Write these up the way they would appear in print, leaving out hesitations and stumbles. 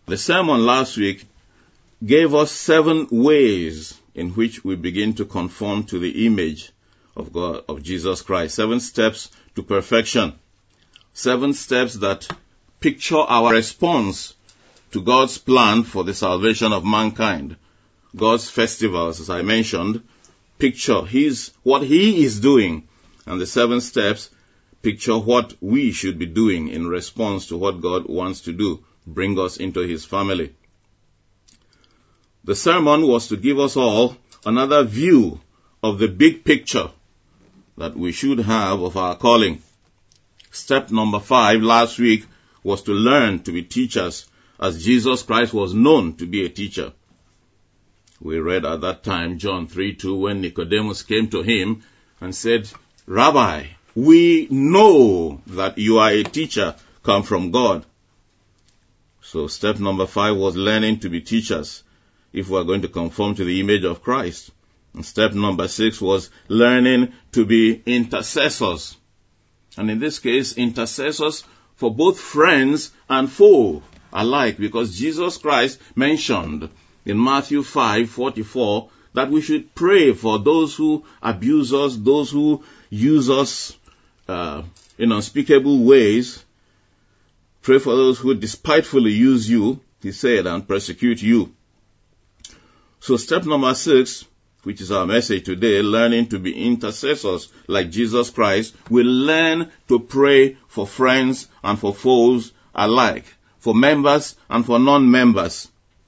The sermon last week gave us 7 ways in which we begin to conform to the image of God, of Jesus Christ. 7 steps to perfection. 7 steps that picture our response to God's plan for the salvation of mankind. God's festivals, as I mentioned, picture what He is doing. And the 7 steps picture what we should be doing in response to what God wants to do, bring us into His family. The sermon was to give us all another view of the big picture that we should have of our calling. Step number 5 last week was to learn to be teachers, as Jesus Christ was known to be a teacher. We read at that time John 3:2, when Nicodemus came to him and said, "Rabbi, we know that you are a teacher come from God." So step number 5 was learning to be teachers if we are going to conform to the image of Christ. And step number 6 was learning to be intercessors. And in this case, intercessors for both friends and foe alike, because Jesus Christ mentioned in Matthew 5:44 that we should pray for those who abuse us, those who use us in unspeakable ways. Pray for those who despitefully use you, he said, and persecute you. So step number 6, which is our message today, learning to be intercessors like Jesus Christ, we learn to pray for friends and for foes alike, for members and for non-members.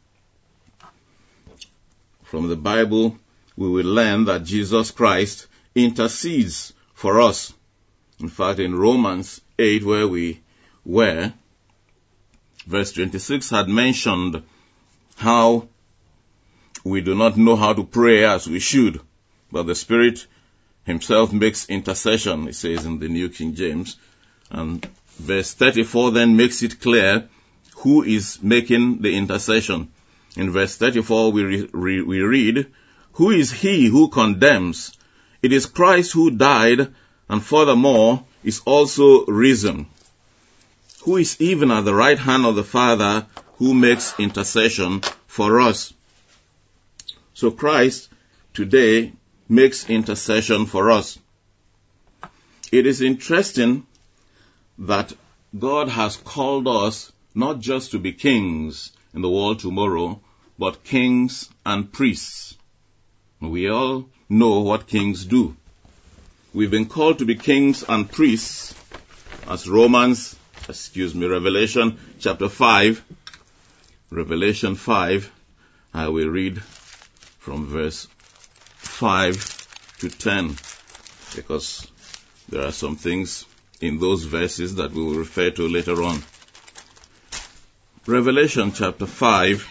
From the Bible, we will learn that Jesus Christ intercedes for us. In fact, in Romans 8, where we were, verse 26 had mentioned how we do not know how to pray as we should, but the Spirit Himself makes intercession, it says in the New King James. And verse 34 then makes it clear who is making the intercession. In verse 34 we read, "Who is he who condemns? It is Christ who died, and furthermore is also risen, who is even at the right hand of the Father, who makes intercession for us." So Christ today makes intercession for us. It is interesting that God has called us not just to be kings in the world tomorrow, but kings and priests. We all know what kings do. We've been called to be kings and priests, as Revelation chapter 5. Revelation 5, I will read from verse 5 to 10, because there are some things in those verses that we will refer to later on. Revelation chapter 5,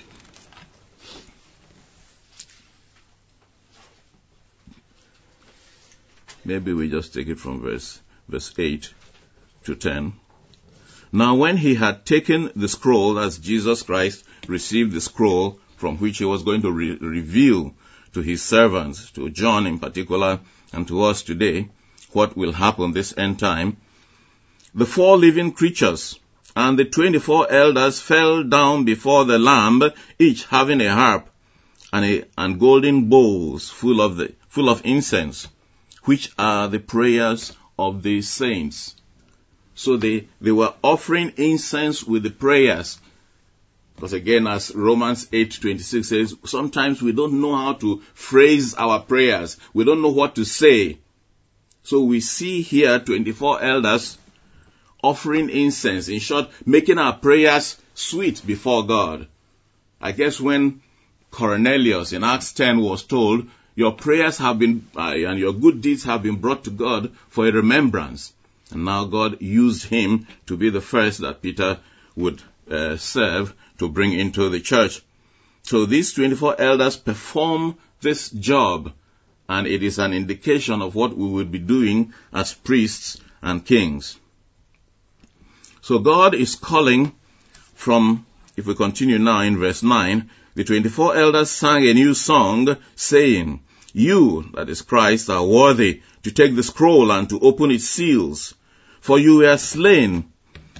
maybe we just take it from verse 8 to 10. "Now when he had taken the scroll," as Jesus Christ received the scroll from which he was going to reveal to his servants, to John in particular, and to us today, what will happen this end time, "the 4 living creatures and the 24 elders fell down before the Lamb, each having a harp and golden bowls full of incense, which are the prayers of the saints." So they were offering incense with the prayers. Because again, as Romans 8:26 says, sometimes we don't know how to phrase our prayers. We don't know what to say. So we see here 24 elders offering incense. In short, making our prayers sweet before God. I guess when Cornelius in Acts 10 was told, "Your prayers have been, and your good deeds have been brought to God for a remembrance." And now God used him to be the first that Peter would serve to bring into the church. So these 24 elders perform this job, and it is an indication of what we will be doing as priests and kings. So God is calling from, if we continue now in verse 9, "The 24 elders sang a new song, saying, You, that is Christ, are worthy to take the scroll and to open its seals. For you were slain,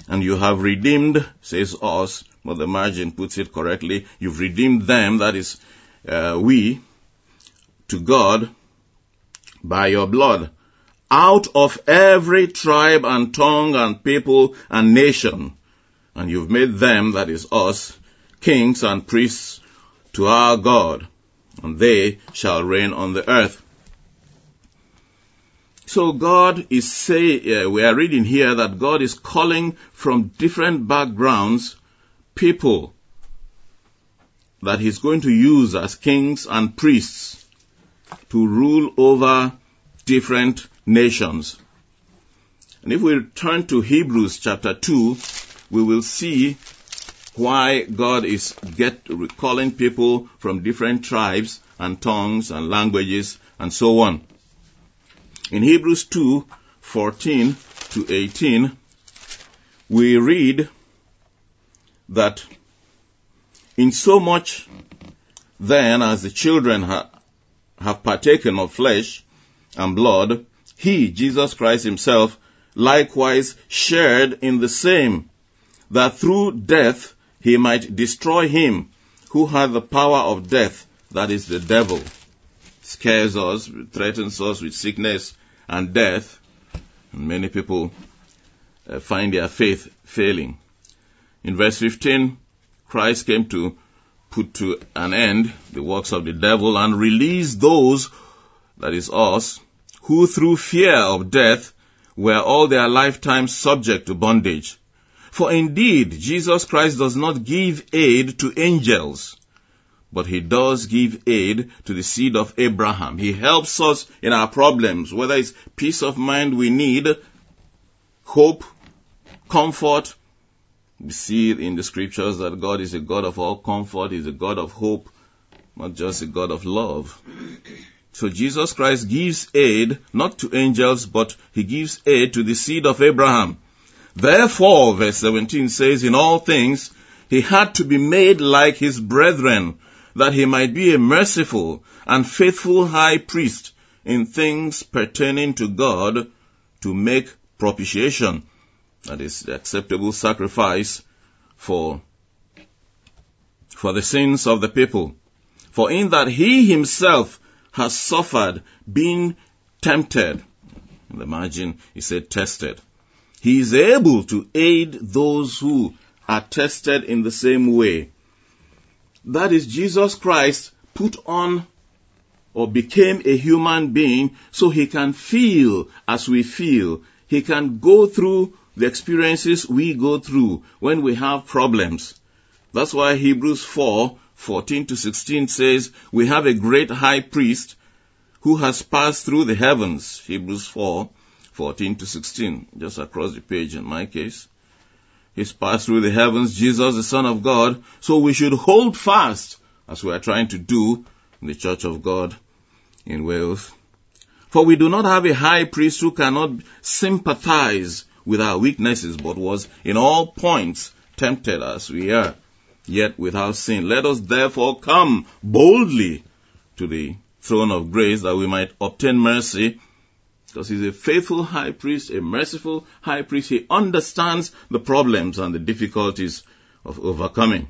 And you have redeemed, says us, but the margin puts it correctly. You've redeemed them, that is, we, to God, by your blood, out of every tribe and tongue and people and nation. And you've made them, that is us, kings and priests to our God, and they shall reign on the earth. So God is we are reading here that God is calling from different backgrounds people that he's going to use as kings and priests to rule over different nations. And if we turn to Hebrews chapter 2, we will see why God is calling people from different tribes and tongues and languages and so on. In Hebrews 2:14 to 18, we read that in so much then as the children have partaken of flesh and blood, he, Jesus Christ himself, likewise shared in the same, that through death he might destroy him who had the power of death, that is the devil. Scares us, threatens us with sickness and death, and many people find their faith failing. In verse 15, Christ came to put to an end the works of the devil and release those, that is us, who through fear of death were all their lifetime subject to bondage. For indeed, Jesus Christ does not give aid to angels, but he does give aid to the seed of Abraham. He helps us in our problems, whether it's peace of mind we need, hope, comfort. We see in the scriptures that God is a God of all comfort. He's a God of hope, not just a God of love. So Jesus Christ gives aid, not to angels, but he gives aid to the seed of Abraham. Therefore, verse 17 says, in all things he had to be made like his brethren, that he might be a merciful and faithful high priest in things pertaining to God, to make propitiation, that is, the acceptable sacrifice for the sins of the people. For in that he himself has suffered, being tempted, in the margin he said tested, he is able to aid those who are tested in the same way. That is, Jesus Christ put on or became a human being so he can feel as we feel. He can go through the experiences we go through when we have problems. That's why Hebrews 4:14 to 16 says, we have a great high priest who has passed through the heavens. Hebrews 4:14 to 16, just across the page in my case. He's passed through the heavens, Jesus, the Son of God, so we should hold fast, as we are trying to do in the Church of God in Wales. For we do not have a high priest who cannot sympathize with our weaknesses, but was in all points tempted as we are, yet without sin. Let us therefore come boldly to the throne of grace, that we might obtain mercy, because he's a faithful high priest, a merciful high priest. He understands the problems and the difficulties of overcoming.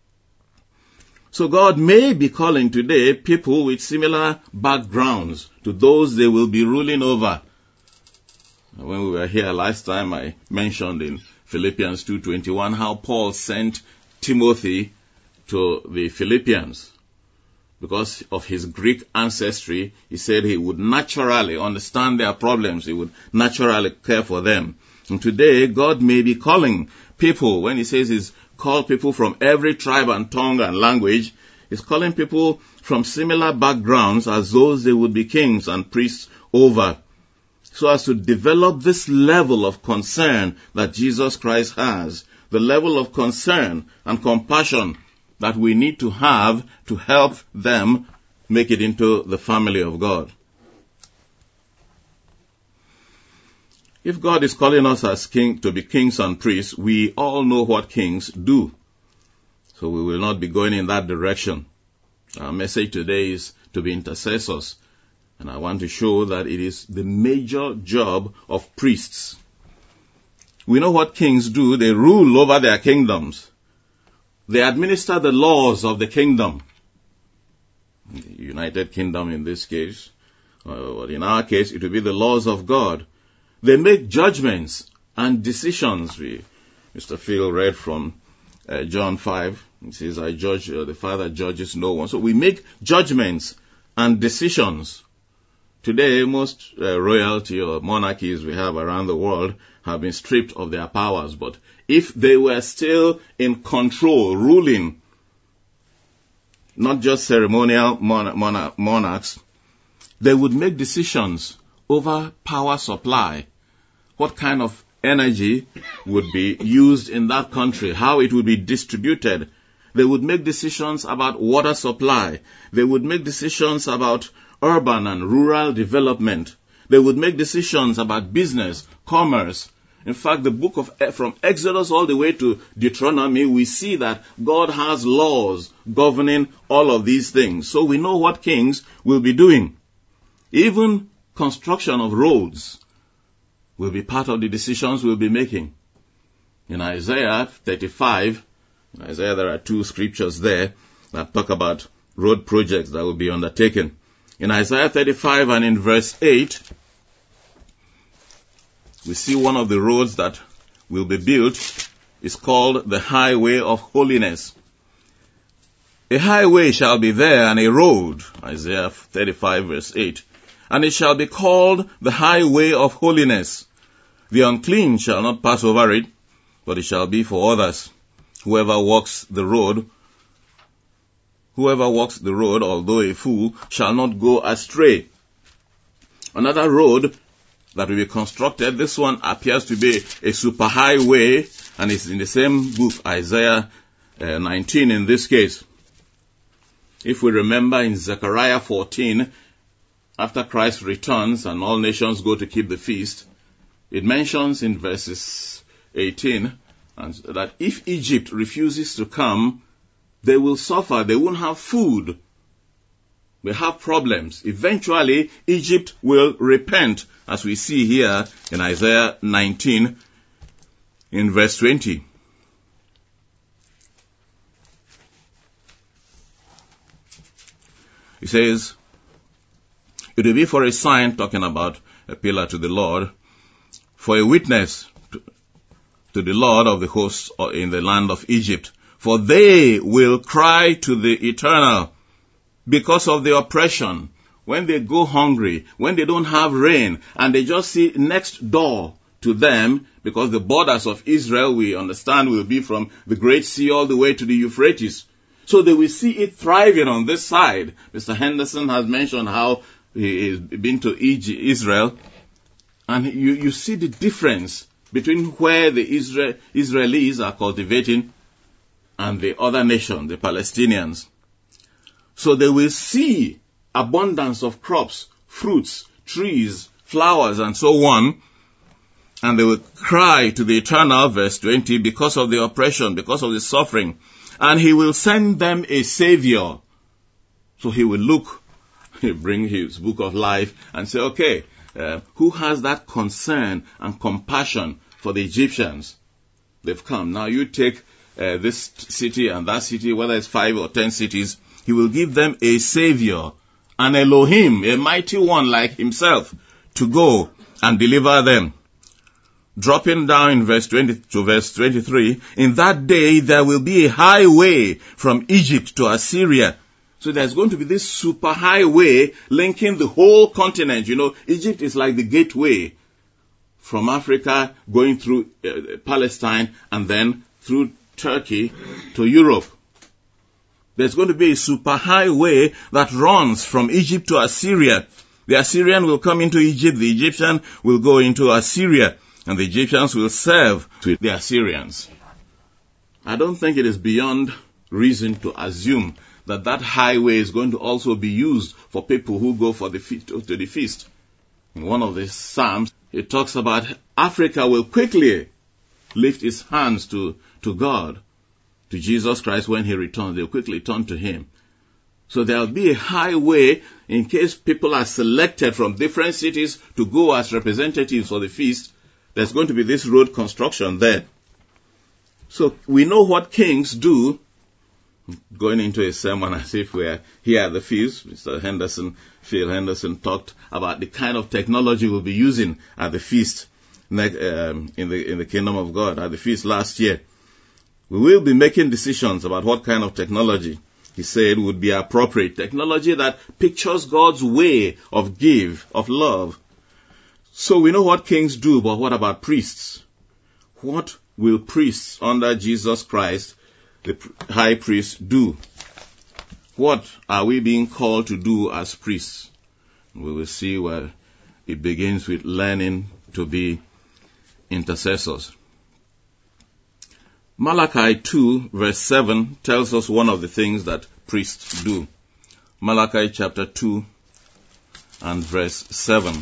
So God may be calling today people with similar backgrounds to those they will be ruling over. When we were here last time, I mentioned in Philippians 2:21 how Paul sent Timothy to the Philippians. Because of his Greek ancestry, he said he would naturally understand their problems. He would naturally care for them. And today, God may be calling people, when he says he's called people from every tribe and tongue and language, he's calling people from similar backgrounds as those they would be kings and priests over, so as to develop this level of concern that Jesus Christ has, the level of concern and compassion that we need to have to help them make it into the family of God. If God is calling us as to be kings and priests, we all know what kings do. So we will not be going in that direction. Our message today is to be intercessors. And I want to show that it is the major job of priests We know what kings do. They rule over their kingdoms. They administer the laws of the kingdom. The United Kingdom in this case, or in our case, it will be the laws of God. They make judgments and decisions. Mr. Phil read from John 5. It says, I judge, the Father judges no one. So we make judgments and decisions. Today, most royalty or monarchies we have around the world have been stripped of their powers. But if they were still in control, ruling, not just ceremonial monarchs, they would make decisions over power supply. What kind of energy would be used in that country, how it would be distributed. They would make decisions about water supply. They would make decisions about urban and rural development. They would make decisions about business, commerce. In fact, the book from Exodus all the way to Deuteronomy, we see that God has laws governing all of these things. So we know what kings will be doing. Even construction of roads will be part of the decisions we'll be making. In Isaiah 35, there are 2 scriptures there that talk about road projects that will be undertaken. In Isaiah 35 and in verse 8, we see one of the roads that will be built is called the highway of holiness. A highway shall be there and a road, Isaiah 35 verse 8, and it shall be called the highway of holiness. The unclean shall not pass over it, but it shall be for others. Whoever walks the road, although a fool, shall not go astray. Another road that will be constructed, this one appears to be a superhighway, and it's in the same book, Isaiah 19 in this case. If we remember in Zechariah 14, after Christ returns and all nations go to keep the feast, it mentions in verses 18 that if Egypt refuses to come, they will suffer. They won't have food. They have problems. Eventually, Egypt will repent, as we see here in Isaiah 19 in verse 20. He says, it will be for a sign, talking about a pillar to the Lord, for a witness to the Lord of the hosts in the land of Egypt. For they will cry to the Eternal because of the oppression. When they go hungry, when they don't have rain, and they just see next door to them, because the borders of Israel, we understand, will be from the Great Sea all the way to the Euphrates. So they will see it thriving on this side. Mr. Henderson has mentioned how he has been to Israel, and you see the difference between where the Israelis are cultivating and the other nation, the Palestinians. So they will see abundance of crops, fruits, trees, flowers, and so on, and they will cry to the Eternal, verse 20, because of the oppression, because of the suffering, and he will send them a Savior. So he will look, he'll bring his book of life and say, okay, who has that concern and compassion for the Egyptians? They've come. Now you take this city and that city, whether it's 5 or 10 cities, he will give them a Savior, an Elohim, a mighty one like himself, to go and deliver them. Dropping down in verse 20 to verse 23, in that day there will be a highway from Egypt to Assyria. So there's going to be this super highway linking the whole continent. You know, Egypt is like the gateway from Africa going through Palestine and then through Turkey to Europe. There's going to be a super highway that runs from Egypt to Assyria. The Assyrian will come into Egypt, the Egyptian will go into Assyria, and the Egyptians will serve to the Assyrians. I don't think it is beyond reason to assume that that highway is going to also be used for people who go for the to the feast. In one of the Psalms, it talks about Africa will quickly lift its hands to God, to Jesus Christ when he returns. They'll quickly turn to him. So there'll be a highway in case people are selected from different cities to go as representatives for the feast. There's going to be this road construction there. So we know what kings do. Going into a sermon as if we're here at the feast, Phil Henderson talked about the kind of technology we'll be using at the feast in the kingdom of God at the feast last year. We will be making decisions about what kind of technology he said would be appropriate. Technology that pictures God's way of love. So we know what kings do, but what about priests? What will priests under Jesus Christ, the high priest, do? What are we being called to do as priests? We will see where it begins with learning to be intercessors. Malachi 2 verse 7 tells us one of the things that priests do. Malachi chapter 2 and verse 7.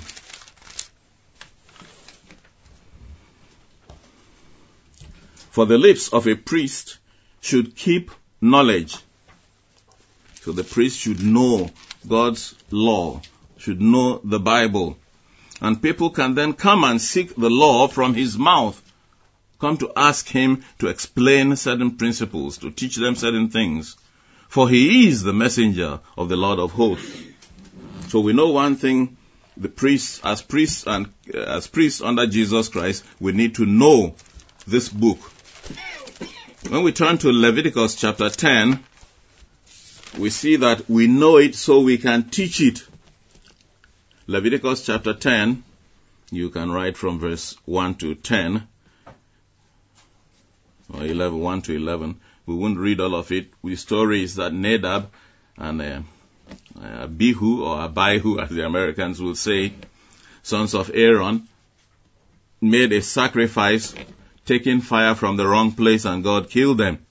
For the lips of a priest should keep knowledge. So the priest should know God's law, should know the Bible. And people can then come and seek the law from his mouth. Come to ask him to explain certain principles, to teach them certain things. For he is the messenger of the Lord of hosts. So we know one thing, the priests, as priests under Jesus Christ, we need to know this book. When we turn to Leviticus chapter 10, we see that we know it so we can teach it. Leviticus chapter 10, you can write from verse 1 to 10, or 11, 1 to 11. We won't read all of it. The story is that Nadab and Abihu, or Abihu as the Americans will say, sons of Aaron, made a sacrifice, taking fire from the wrong place, and God killed them.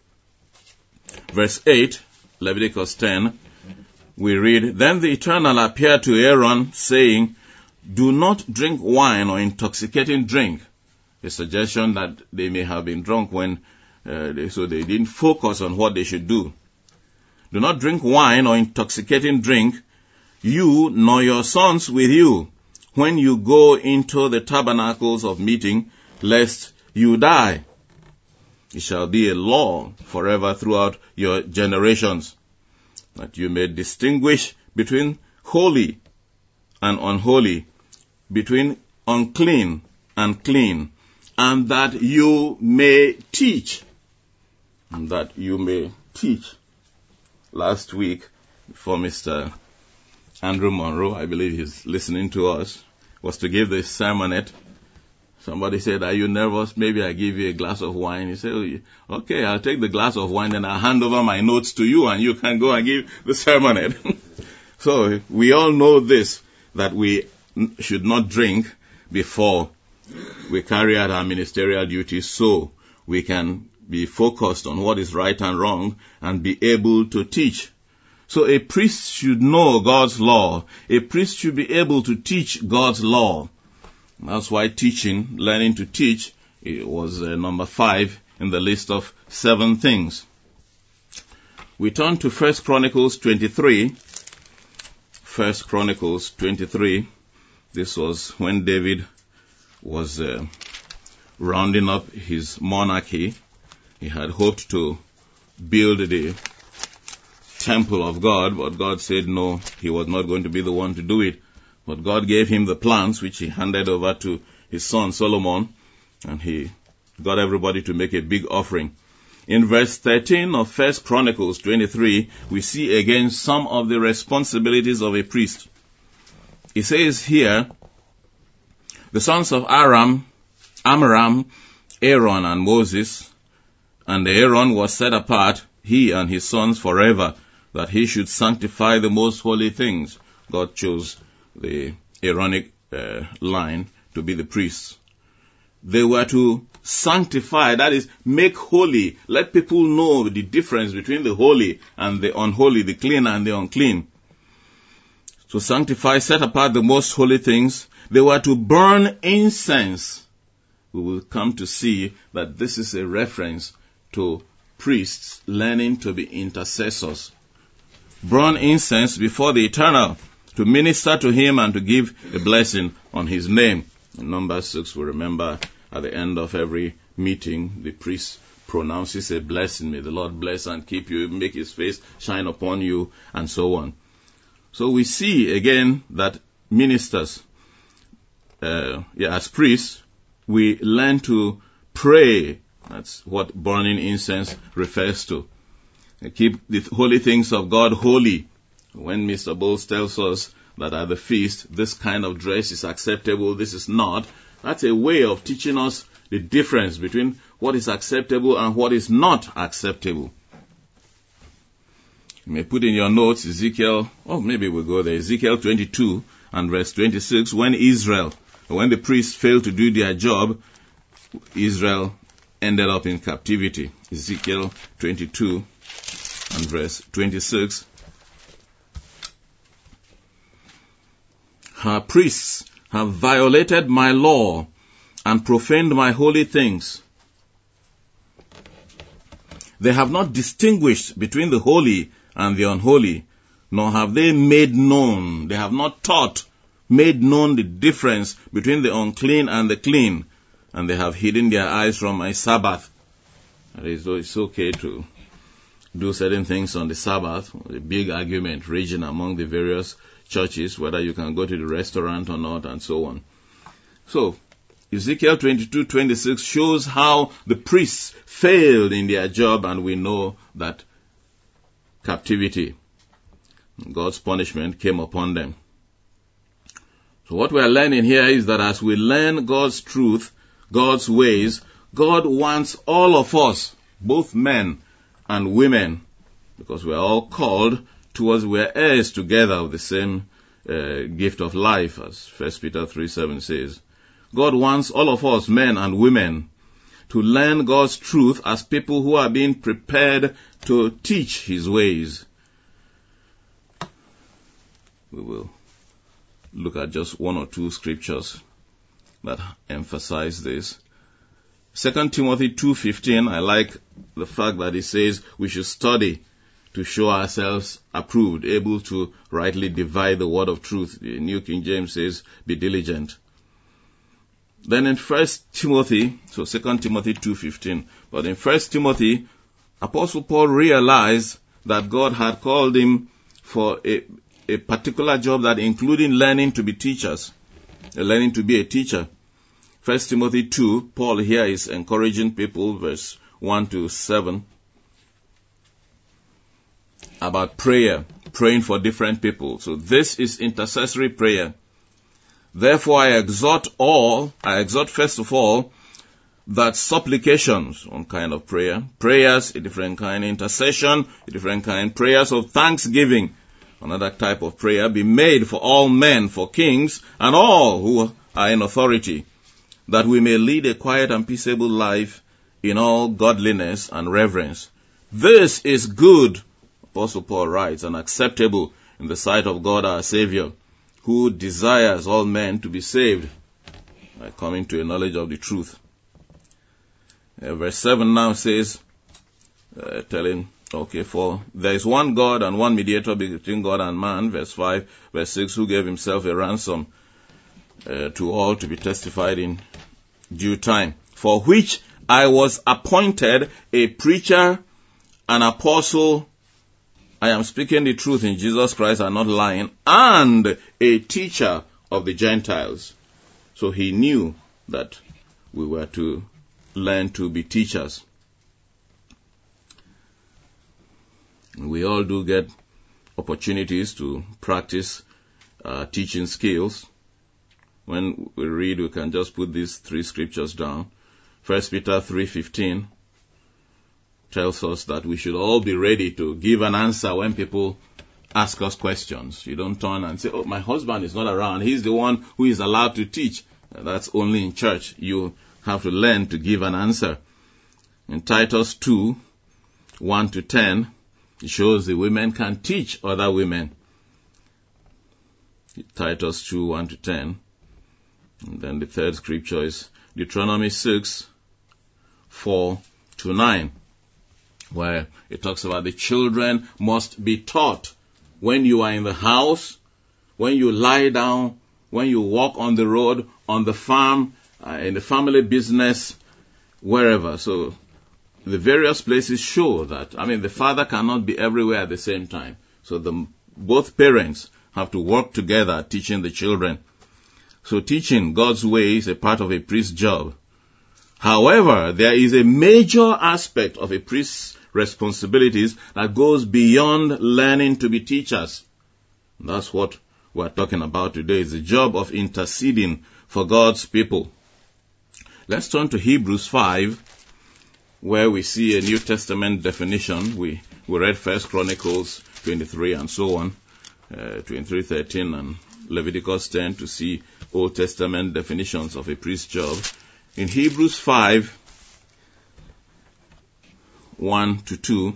Verse 8, Leviticus 10, we read, Then the Eternal appeared to Aaron, saying, Do not drink wine or intoxicating drink. A suggestion that they may have been drunk so they didn't focus on what they should do. Do not drink wine or intoxicating drink, you nor your sons with you, when you go into the tabernacles of meeting, lest you die. It shall be a law forever throughout your generations, that you may distinguish between holy and unholy, between unclean and clean, and that you may teach. And that you may teach. Last week, before Mr. Andrew Monroe, I believe he's listening to us, was to give this sermonette. Somebody said, Are you nervous? Maybe I give you a glass of wine. He said, Okay, I'll take the glass of wine and I'll hand over my notes to you and you can go and give the sermonette. So we all know this, that we should not drink before we carry out our ministerial duties, so we can be focused on what is right and wrong and be able to teach. So a priest should know God's law. A priest should be able to teach God's law. That's why teaching, learning to teach, it was number 5 in the list of 7 things. We turn to 1 Chronicles 23. 1 Chronicles 23. This was when David was rounding up his monarchy. He had hoped to build the temple of God, but God said no, he was not going to be the one to do it. But God gave him the plans, which he handed over to his son Solomon, and he got everybody to make a big offering. In verse 13 of 1 Chronicles 23, we see again some of the responsibilities of a priest. It says here, the sons of Amram, Aaron and Moses, and Aaron was set apart, he and his sons forever, that he should sanctify the most holy things. God chose the Aaronic line to be the priests. They were to sanctify, that is, make holy. Let people know the difference between the holy and the unholy, the clean and the unclean. To sanctify, set apart the most holy things. They were to burn incense. We will come to see that this is a reference to priests learning to be intercessors. Burn incense before the Eternal, to minister to him and to give a blessing on his name. In Numbers 6, we remember at the end of every meeting, the priest pronounces a blessing. May the Lord bless and keep you, make his face shine upon you, and so on. So we see again that ministers, as priests, we learn to pray. That's what burning incense refers to. Keep the holy things of God holy. When Mr. Bowles tells us that at the feast, this kind of dress is acceptable, this is not, that's a way of teaching us the difference between what is acceptable and what is not acceptable. You may put in your notes Ezekiel 22 and verse 26, when the priests failed to do their job, Israel ended up in captivity. Ezekiel 22 and verse 26. Her priests have violated my law and profaned my holy things. They have not distinguished between the holy and the unholy, nor have they made known, they have not made known the difference between the unclean and the clean, and they have hidden their eyes from my Sabbath. That is, it's okay to do certain things on the Sabbath. A big argument raging among the various churches, whether you can go to the restaurant or not, and so on. So, Ezekiel 22:26 shows how the priests failed in their job, and we know that captivity, God's punishment came upon them. So what we are learning here is that as we learn God's truth, God's ways, God wants all of us, both men and women, because we are all called towards, we are heirs together of the same gift of life, as 1 Peter 3:7 says. God wants all of us, men and women, to learn God's truth as people who are being prepared to teach his ways. We will look at just one or two scriptures that emphasize this. 2 Timothy 2:15, I like the fact that it says we should study to show ourselves approved, able to rightly divide the word of truth. The New King James says, be diligent. Then in 1 Timothy, so 2 Timothy 2:15, but in 1 Timothy, Apostle Paul realized that God had called him for a particular job that including learning to be teachers, learning to be a teacher. 1 Timothy 2, Paul here is encouraging people, verse 1 to 7, about prayer, praying for different people. So this is intercessory prayer. Therefore I exhort first of all, that supplications, one kind of prayer, prayers, a different kind, intercession, a different kind, prayers of thanksgiving, another type of prayer, be made for all men, for kings, and all who are in authority, that we may lead a quiet and peaceable life in all godliness and reverence. This is good, Apostle Paul writes, and acceptable in the sight of God our Savior, who desires all men to be saved by coming to a knowledge of the truth. Verse 7 now says, for there is one God and one mediator between God and man, verse 5, verse 6, who gave himself a ransom to all to be testified in due time, for which I was appointed a preacher, an apostle, I am speaking the truth in Jesus Christ and not lying, and a teacher of the Gentiles. So he knew that we were to learn to be teachers. We all do get opportunities to practice teaching skills. When we read, we can just put these three scriptures down. 1 Peter 3:15 tells us that we should all be ready to give an answer when people ask us questions. You don't turn and say, oh, my husband is not around. He's the one who is allowed to teach. That's only in church. You have to learn to give an answer. In Titus 2:1-10, it shows the women can teach other women. Titus 2:1-10. And then the third scripture is Deuteronomy 6:4-9, where it talks about the children must be taught when you are in the house, when you lie down, when you walk on the road, on the farm, in the family business, wherever. So the various places show that, the father cannot be everywhere at the same time. So both parents have to work together teaching the children. So teaching God's way is a part of a priest's job. However, there is a major aspect of a priest's responsibilities that goes beyond learning to be teachers. That's what we're talking about today. It's the job of interceding for God's people. Let's turn to Hebrews 5, where we see a New Testament definition. We read 1 Chronicles 23 and so on, 23:13 and Leviticus 10 to see Old Testament definitions of a priest's job. In Hebrews 5, 1-2,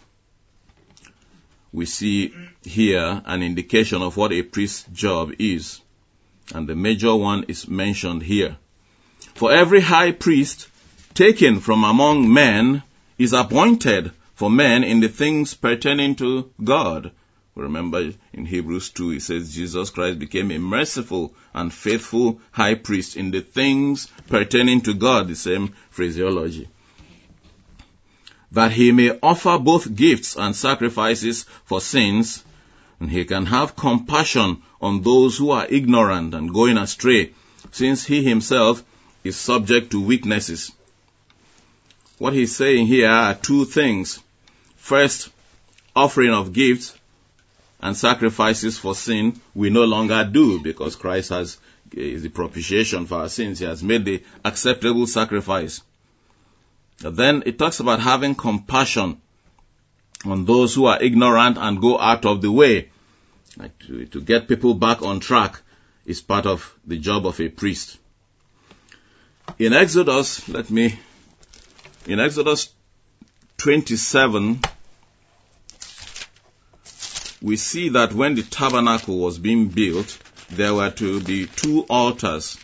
we see here an indication of what a priest's job is. And the major one is mentioned here. For every high priest taken from among men is appointed for men in the things pertaining to God. Remember in Hebrews 2 it says Jesus Christ became a merciful and faithful high priest in the things pertaining to God, the same phraseology. That he may offer both gifts and sacrifices for sins, and he can have compassion on those who are ignorant and going astray, since he himself is subject to weaknesses. What he's saying here are two things. First, offering of gifts and sacrifices for sin we no longer do, because Christ is the propitiation for our sins. He has made the acceptable sacrifice. And then it talks about having compassion on those who are ignorant and go out of the way. Like to get people back on track is part of the job of a priest. In Exodus 27, we see that when the tabernacle was being built, there were to be two altars.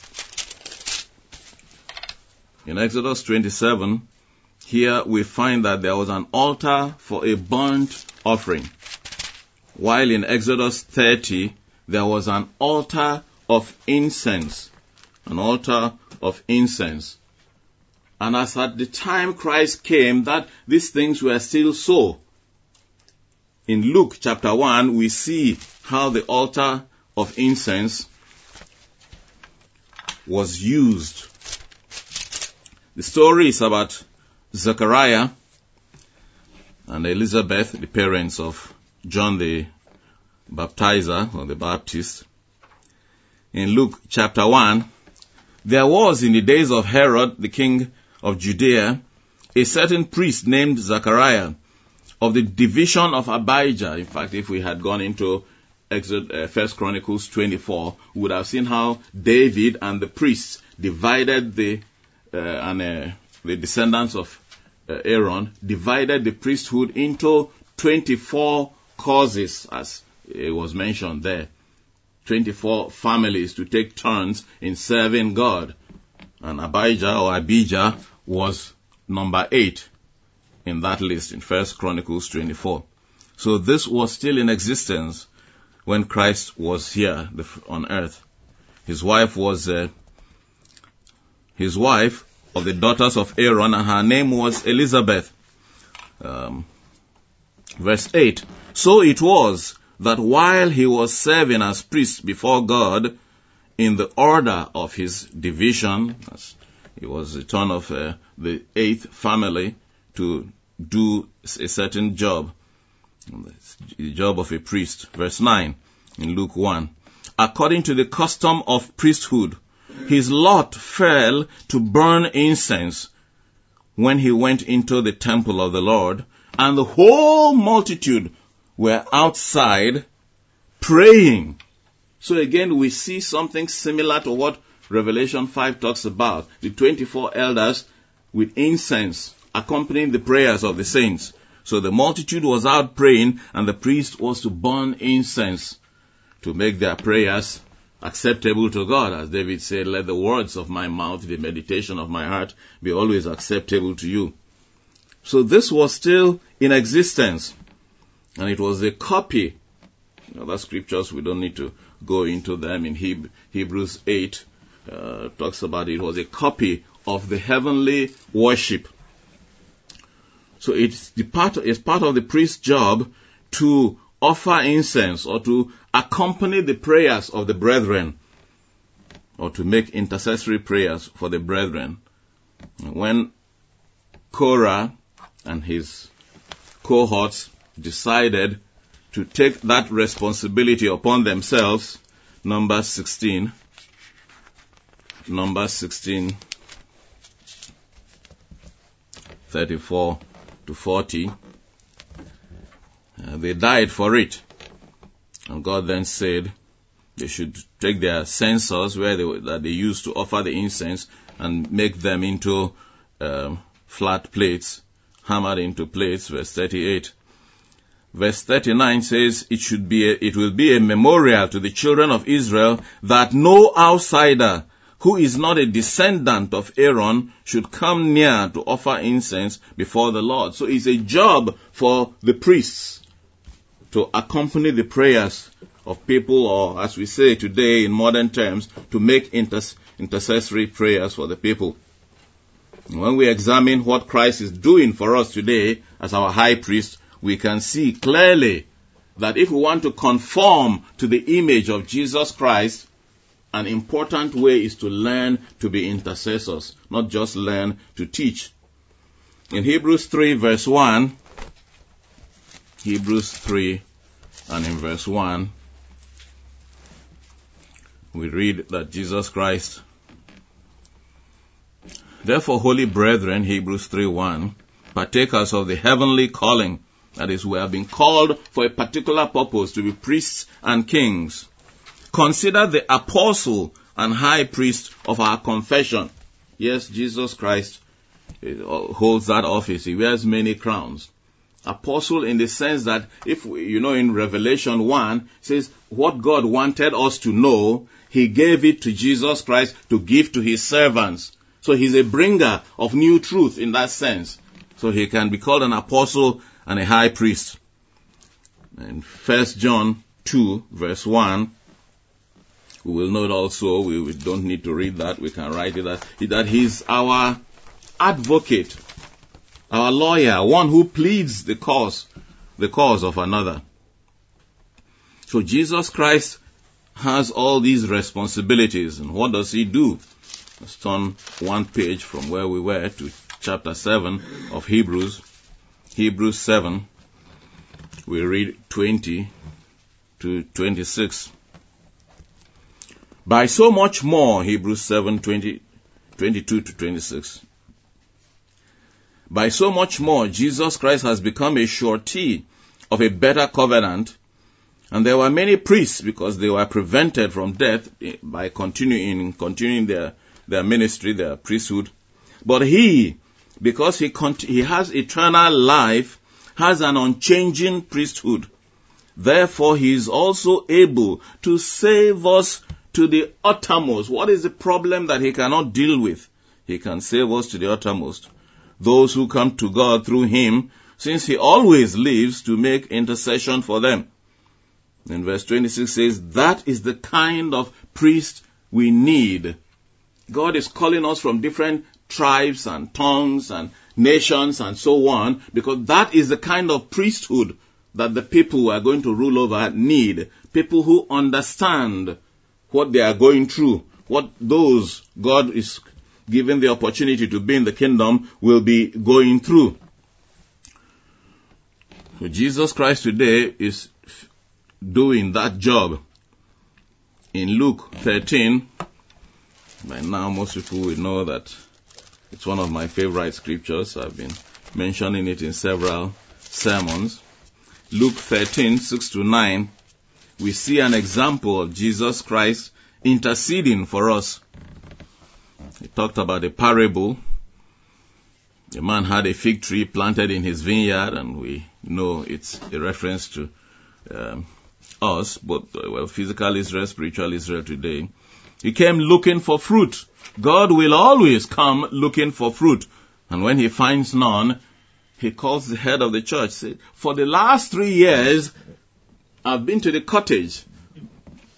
In Exodus 27, here we find that there was an altar for a burnt offering, while in Exodus 30, there was an altar of incense. An altar of incense. And as at the time Christ came, that these things were still so. In Luke chapter 1, we see how the altar of incense was used. The story is about Zechariah and Elizabeth, the parents of John the Baptizer, or the Baptist. In Luke chapter 1, there was in the days of Herod, the king of Judea, a certain priest named Zechariah of the division of Abijah. In fact, if we had gone into 1 Chronicles 24, we would have seen how David and the priests divided the descendants of Aaron divided the priesthood into 24 causes, as it was mentioned there. 24 families to take turns in serving God. And Abijah was number 8 in that list in 1 Chronicles 24. So this was still in existence when Christ was here on earth. His wife was his wife of the daughters of Aaron, and her name was Elizabeth. Verse 8. So it was that while he was serving as priest before God in the order of his division, as it was the turn of the 8th family to do a certain job, the job of a priest. Verse 9 in Luke 1. According to the custom of priesthood, his lot fell to burn incense when he went into the temple of the Lord, and the whole multitude were outside praying. So again, we see something similar to what Revelation 5 talks about. The 24 elders with incense accompanying the prayers of the saints. So the multitude was out praying, and the priest was to burn incense to make their prayers acceptable to God. As David said, let the words of my mouth, the meditation of my heart be always acceptable to you. So this was still in existence. And it was a copy. Other scriptures we don't need to go into them. In Hebrews 8 talks about it was a copy of the heavenly worship. So it's part of the priest's job to offer incense or to accompany the prayers of the brethren, or to make intercessory prayers for the brethren. When Korah and his cohorts decided to take that responsibility upon themselves, Numbers 16, 34 to 40, they died for it. And God then said they should take their censers that they used to offer the incense and make them into flat plates, hammered into plates, verse 38. Verse 39 says, it will be a memorial to the children of Israel that no outsider who is not a descendant of Aaron should come near to offer incense before the Lord. So it's a job for the priests to accompany the prayers of people, or as we say today in modern terms, to make intercessory prayers for the people. When we examine what Christ is doing for us today as our high priest, we can see clearly that if we want to conform to the image of Jesus Christ, an important way is to learn to be intercessors, not just learn to teach. In Hebrews 3 verse 1, Hebrews 3 and in verse 1, we read that Jesus Christ, therefore, holy brethren, Hebrews 3:1, partakers of the heavenly calling, that is, we have been called for a particular purpose to be priests and kings. Consider the apostle and high priest of our confession. Yes, Jesus Christ holds that office. He wears many crowns. Apostle in the sense that, if in Revelation 1, says what God wanted us to know, He gave it to Jesus Christ to give to His servants. So He's a bringer of new truth in that sense. So He can be called an apostle and a high priest. In 1 John 2 verse 1, we will note also, we don't need to read that, we can write it, that He's our advocate, our lawyer, one who pleads the cause of another. So Jesus Christ has all these responsibilities. And what does He do? Let's turn one page from where we were to chapter 7 of Hebrews. Hebrews 7, we read 20 to 26. By so much more, Hebrews 7, 22 to 26. By so much more, Jesus Christ has become a surety of a better covenant, and there were many priests because they were prevented from death by continuing their ministry, their priesthood. But He, because he has eternal life, has an unchanging priesthood. Therefore, He is also able to save us to the uttermost. What is the problem that He cannot deal with? He can save us to the uttermost. Those who come to God through Him, since He always lives to make intercession for them. In verse 26 says, that is the kind of priest we need. God is calling us from different tribes and tongues and nations and so on, because that is the kind of priesthood that the people who are going to rule over need. People who understand what they are going through, what those God is given the opportunity to be in the kingdom will be going through. So Jesus Christ today is doing that job. In Luke 13, by now most people will know that it's one of my favorite scriptures. I've been mentioning it in several sermons. Luke 13, 6 to 9, we see an example of Jesus Christ interceding for us. He talked about a parable. A man had a fig tree planted in his vineyard, and we know it's a reference to us, both physical Israel, spiritual Israel today. He came looking for fruit. God will always come looking for fruit. And when He finds none, He calls the head of the church, said, for the last 3 years, I've been to the cottage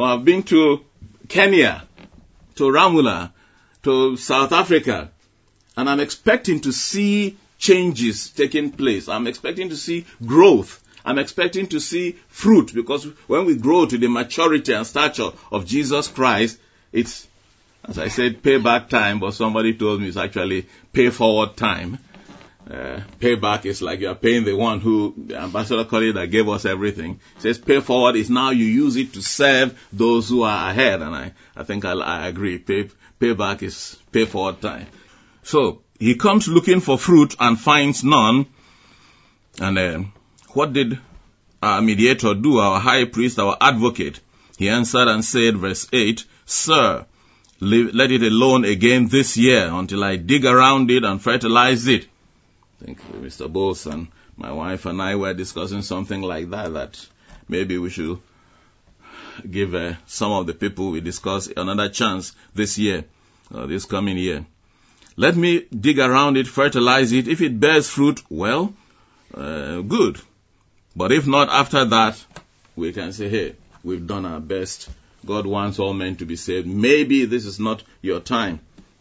or I've been to Kenya, to Ramula, to South Africa, and I'm expecting to see changes taking place. I'm expecting to see growth. I'm expecting to see fruit, because when we grow to the maturity and stature of Jesus Christ, it's, as I said, payback time, but somebody told me it's actually pay forward time. Payback is like you are paying the one who, the Ambassador Colley that gave us everything. He says pay forward is now you use it to serve those who are ahead, and I think I agree. Payback is pay forward time. So he comes looking for fruit and finds none. And what did our mediator do, our high priest, our advocate? He answered and said, verse 8, Sir, let it alone again this year until I dig around it and fertilize it. I think Mr. Bowles and my wife and I were discussing something like that maybe we should give some of the people we discussed another chance this year, this coming year. Let me dig around it, fertilize it. If it bears fruit, well, good. But if not, after that, we can say, hey, we've done our best. God wants all men to be saved. Maybe this is not your time.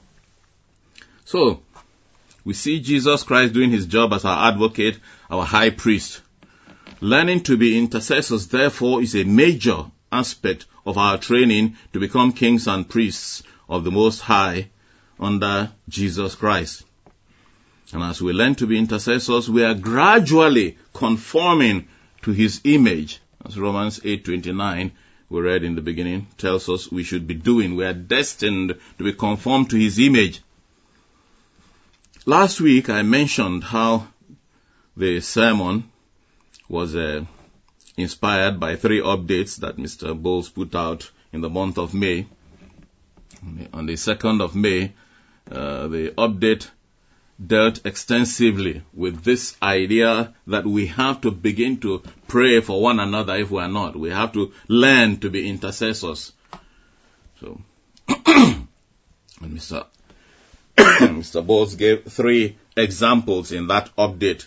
So, we see Jesus Christ doing his job as our advocate, our high priest. Learning to be intercessors, therefore, is a major aspect of our training to become kings and priests of the Most High under Jesus Christ. And as we learn to be intercessors, we are gradually conforming to his image. As Romans 8:29, we read in the beginning, tells us we should be doing. We are destined to be conformed to his image. Last week I mentioned how the sermon was inspired by 3 updates that Mr. Bowles put out in the month of May. On the 2nd of May, the update dealt extensively with this idea that we have to begin to pray for one another if we are not. We have to learn to be intercessors. So, and Mr. Bowles gave 3 examples in that update.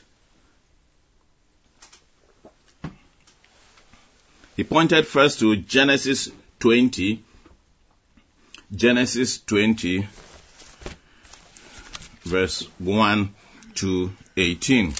He pointed first to Genesis 20, verse 1 to 18.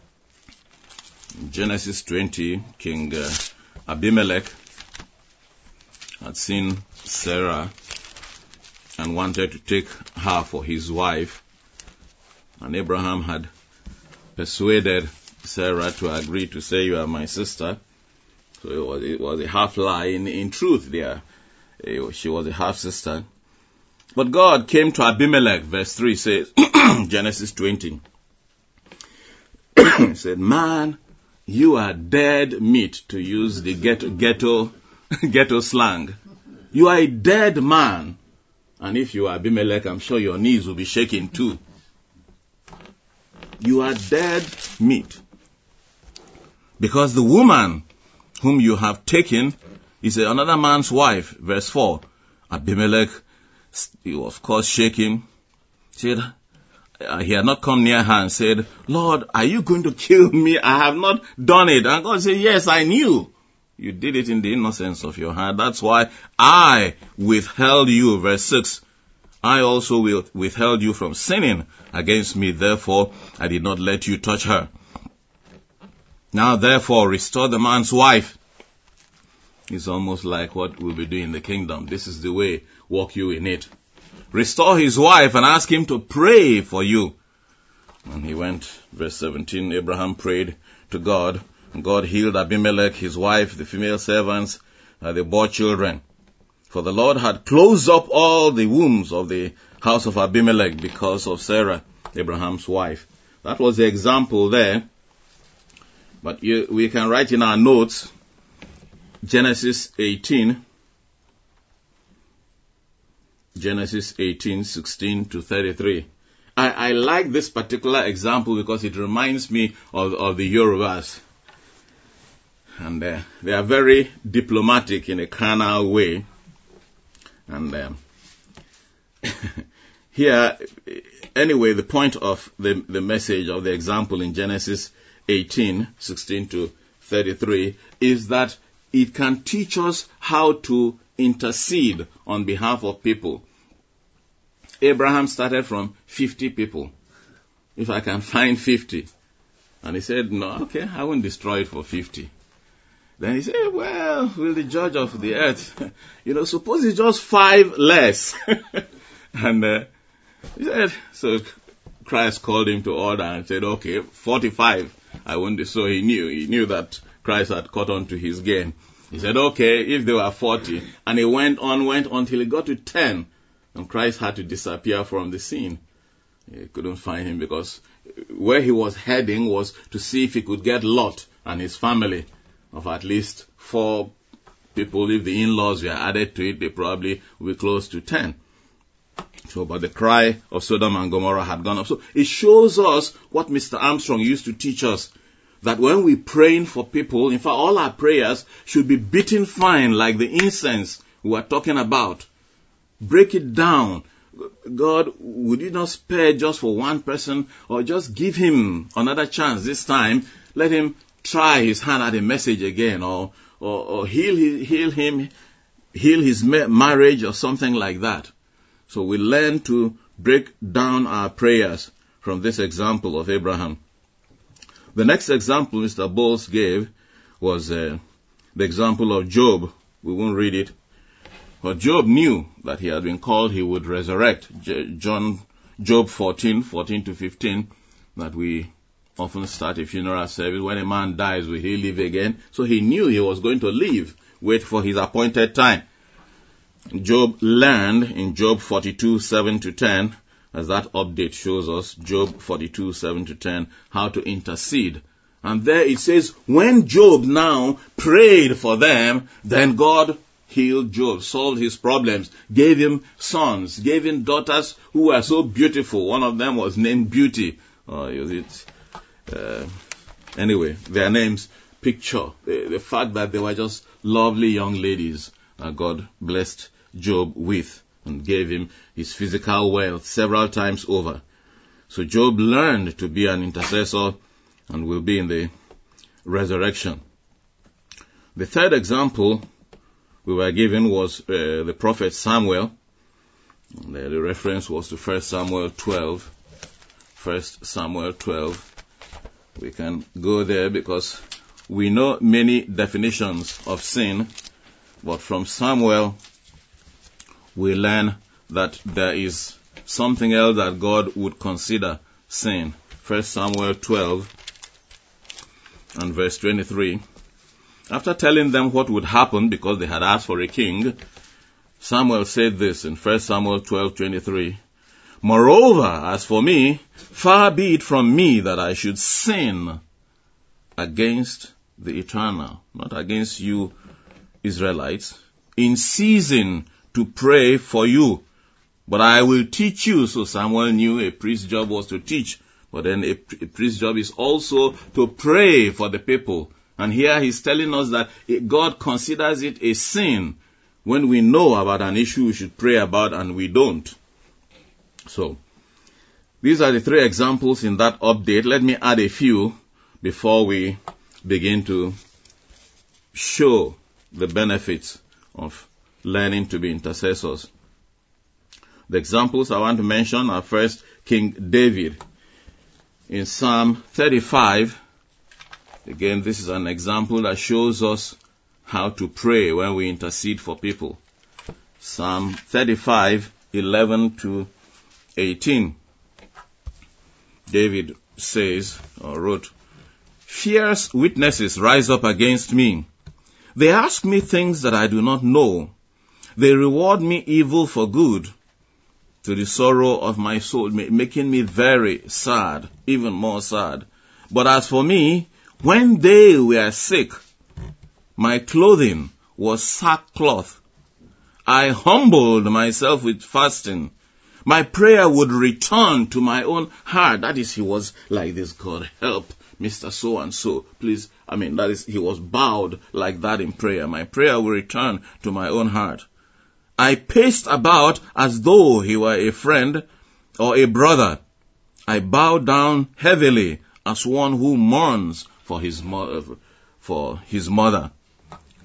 In Genesis 20, King Abimelech had seen Sarah and wanted to take her for his wife. And Abraham had persuaded Sarah to agree to say, you are my sister. So it was a half lie. In truth there, she was a half sister. But God came to Abimelech, verse 3 says, Genesis 20. He said, man, you are dead meat, to use the ghetto slang. You are a dead man. And if you are Abimelech, I'm sure your knees will be shaking too. You are dead meat. Because the woman whom you have taken is another man's wife. Verse 4. Abimelech, he was of course shaking. Said, he had not come near her and said, Lord, are you going to kill me? I have not done it. And God said, yes, I knew. You did it in the innocence of your heart. That's why I withheld you. Verse 6. I also withheld you from sinning against me. Therefore, I did not let you touch her. Now, therefore, restore the man's wife. It's almost like what we'll be doing in the kingdom. This is the way. Walk you in it. Restore his wife and ask him to pray for you. And he went, verse 17, Abraham prayed to God. And God healed Abimelech, his wife, the female servants, they bore children. For the Lord had closed up all the wombs of the house of Abimelech because of Sarah, Abraham's wife. That was the example there. But we can write in our notes, Genesis 18, 16 to 33. I like this particular example because it reminds me of the Yorubas. And they are very diplomatic in a carnal way. And here, anyway, the point of the message of the example in Genesis 18, 16 to 33 is that it can teach us how to intercede on behalf of people. Abraham started from 50 people. If I can find 50. And he said, no, okay, I won't destroy it for 50. Then he said, well, will the judge of the earth, suppose it's just 5 less. And he said, so Christ called him to order and said, okay, 45. I won't do. So he knew that Christ had caught on to his game. He said, okay, if there were 40. And he went on until he got to 10. And Christ had to disappear from the scene. He couldn't find him because where he was heading was to see if he could get Lot and his family of at least 4 people. If the in-laws were added to it, they probably would be close to 10. So, but the cry of Sodom and Gomorrah had gone up. So it shows us what Mr. Armstrong used to teach us, that when we're praying for people, in fact, all our prayers should be beaten fine like the incense we are talking about. Break it down. God, would you not spare just for one person, or just give him another chance this time? Let him try his hand at a message again, or heal his marriage or something like that. So we learn to break down our prayers from this example of Abraham. The next example Mr. Bowles gave was the example of Job. We won't read it. But Job knew that he had been called, he would resurrect. Job 14 to 15, that we often start a funeral service. When a man dies, will he live again? So he knew he was going to live, wait for his appointed time. Job learned in Job 42, 7 to 10, as that update shows us, Job 42, 7 to 10, how to intercede. And there it says, when Job now prayed for them, then God healed Job, solved his problems, gave him sons, gave him daughters who were so beautiful. One of them was named Beauty. Anyway, their names picture the fact that they were just lovely young ladies God blessed Job with and gave him his physical wealth several times over. So Job learned to be an intercessor and will be in the resurrection. The third example we were given was the prophet Samuel. The reference was to 1 Samuel 12. 1 Samuel 12. We can go there because we know many definitions of sin, but from Samuel we learn that there is something else that God would consider sin. 1 Samuel 12 and verse 23. After telling them what would happen because they had asked for a king, Samuel said this in 1 Samuel 12:23. Moreover, as for me, far be it from me that I should sin against the Eternal, not against you Israelites, in ceasing to pray for you. But I will teach you. So Samuel knew a priest's job was to teach, but then a priest's job is also to pray for the people. And here he's telling us that God considers it a sin when we know about an issue we should pray about and we don't. So, these are the 3 examples in that update. Let me add a few before we begin to show the benefits of learning to be intercessors. The examples I want to mention are first King David. In Psalm 35, again, this is an example that shows us how to pray when we intercede for people. Psalm 35, 11 to 18. David says, or wrote, Fierce witnesses rise up against me. They ask me things that I do not know. They reward me evil for good, to the sorrow of my soul, making me very sad, even more sad. But as for me, when they were sick, my clothing was sackcloth. I humbled myself with fasting. My prayer would return to my own heart. That is, he was like this, God help Mr. So-and-so. Please, that is, he was bowed like that in prayer. My prayer will return to my own heart. I paced about as though he were a friend or a brother. I bowed down heavily as one who mourns for his mother.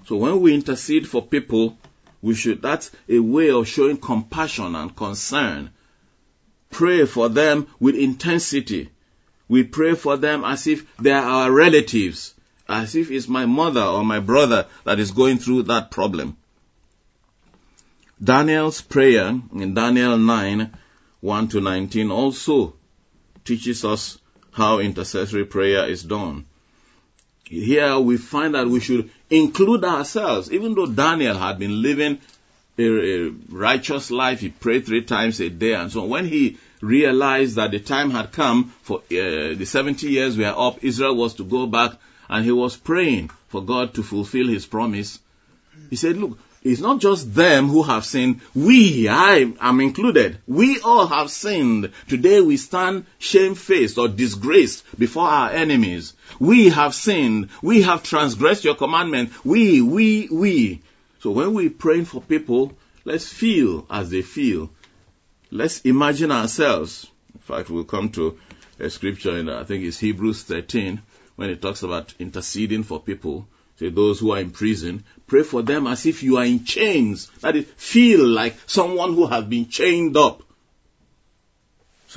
So when we intercede for people, that's a way of showing compassion and concern. Pray for them with intensity. We pray for them as if they are our relatives, as if it's my mother or my brother that is going through that problem. Daniel's prayer in Daniel 9, 1-19 also teaches us how intercessory prayer is done. Here we find that we should include ourselves. Even though Daniel had been living a righteous life, he prayed 3 times a day and so on. When he realized that the time had come for the 70 years were up, Israel was to go back, and he was praying for God to fulfill his promise. He said, look, it's not just them who have sinned. I am included. We all have sinned. Today we stand shamefaced or disgraced before our enemies. We have sinned. We have transgressed your commandment. We. So when we're praying for people, let's feel as they feel. Let's imagine ourselves. In fact, we'll come to a scripture in, I think it's Hebrews 13, when it talks about interceding for people. Say those who are in prison, pray for them as if you are in chains. That is, feel like someone who has been chained up. So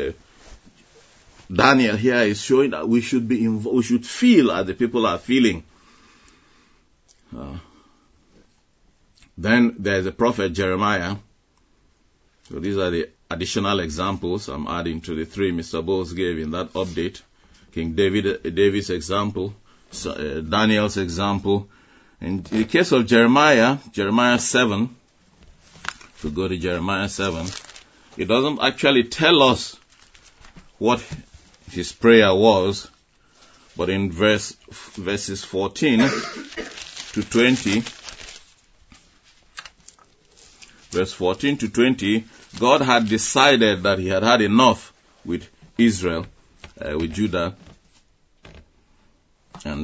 Daniel here is showing that we should be we should feel as the people are feeling. Then there's the prophet Jeremiah. So these are the additional examples I'm adding to the 3 Mr. Bowles gave in that update. King David's example, Daniel's example. In the case of Jeremiah 7, if we go to Jeremiah 7, it doesn't actually tell us what his prayer was, but in verses 14 to 20, verse 14 to 20, God had decided that he had had enough with Israel, with Judah. And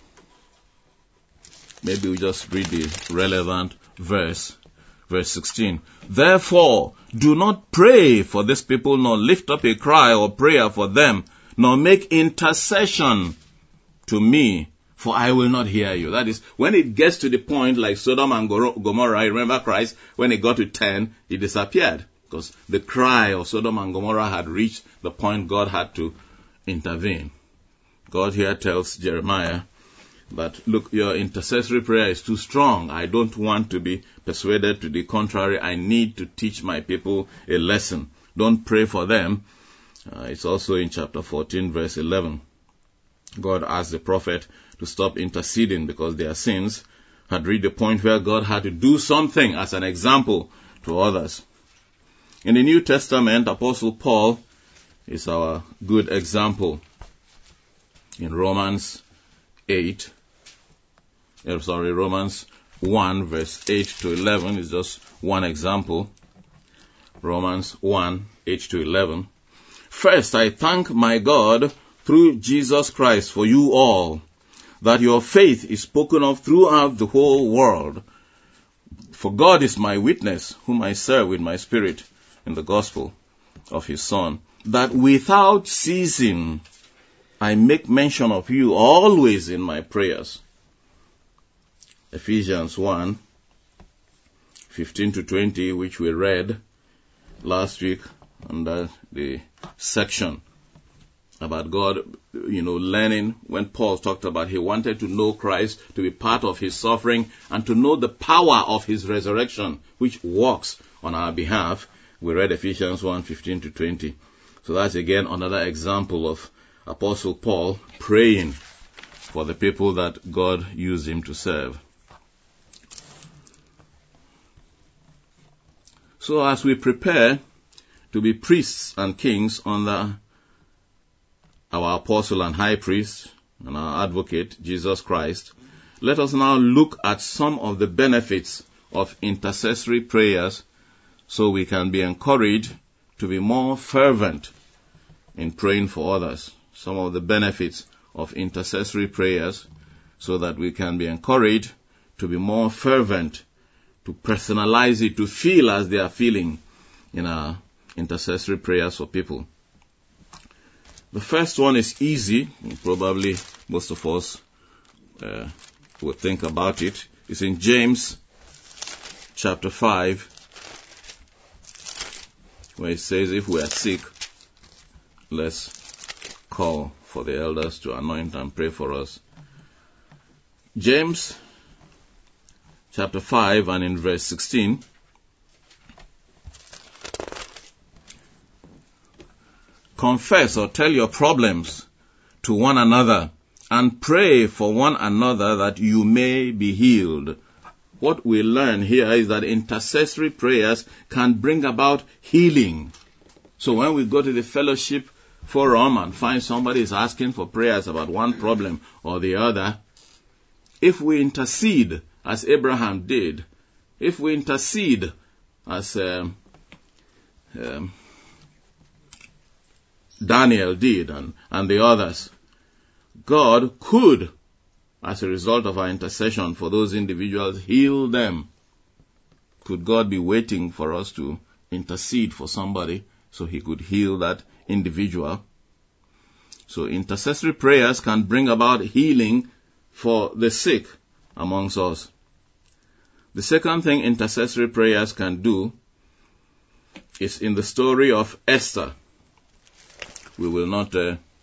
maybe we just read the relevant verse 16. Therefore, do not pray for this people, nor lift up a cry or prayer for them, nor make intercession to me, for I will not hear you. That is, when it gets to the point like Sodom and Gomorrah, remember Christ, when it got to 10, he disappeared, because the cry of Sodom and Gomorrah had reached the point God had to intervene. God here tells Jeremiah that, look, your intercessory prayer is too strong. I don't want to be persuaded to the contrary. I need to teach my people a lesson. Don't pray for them. It's also in chapter 14, verse 11. God asked the prophet to stop interceding because their sins had reached the point where God had to do something as an example to others. In the New Testament, Apostle Paul is our good example. In Romans 1, verse 8 to 11 is just one example. Romans 1, 8 to 11. First, I thank my God through Jesus Christ for you all, that your faith is spoken of throughout the whole world. For God is my witness, whom I serve with my spirit in the gospel of his Son, that without ceasing I make mention of you always in my prayers. Ephesians 1, 15 to 20, which we read last week under the section about God, learning. When Paul talked about he wanted to know Christ, to be part of his suffering, and to know the power of his resurrection, which works on our behalf. We read Ephesians 1, 15 to 20. So that's again another example of Apostle Paul praying for the people that God used him to serve. So as we prepare to be priests and kings under our apostle and high priest and our advocate, Jesus Christ, let us now look at some of the benefits of intercessory prayers so we can be encouraged to be more fervent in praying for others. Some of the benefits of intercessory prayers so that we can be encouraged to be more fervent, to personalize it, to feel as they are feeling in our intercessory prayers for people. The first one is easy. Probably most of us we'll think about it. It's in James chapter 5, where it says, if we are sick, let's call for the elders to anoint and pray for us. James chapter 5 and in verse 16, confess or tell your problems to one another and pray for one another that you may be healed. What we learn here is that intercessory prayers can bring about healing. So when we go to the fellowship forum and find somebody is asking for prayers about one problem or the other, if we intercede as Abraham did, if we intercede as Daniel did and the others, God could, as a result of our intercession for those individuals, heal them. Could God be waiting for us to intercede for somebody so he could heal that individual? So intercessory prayers can bring about healing for the sick amongst us. The second thing intercessory prayers can do is in the story of Esther. We will not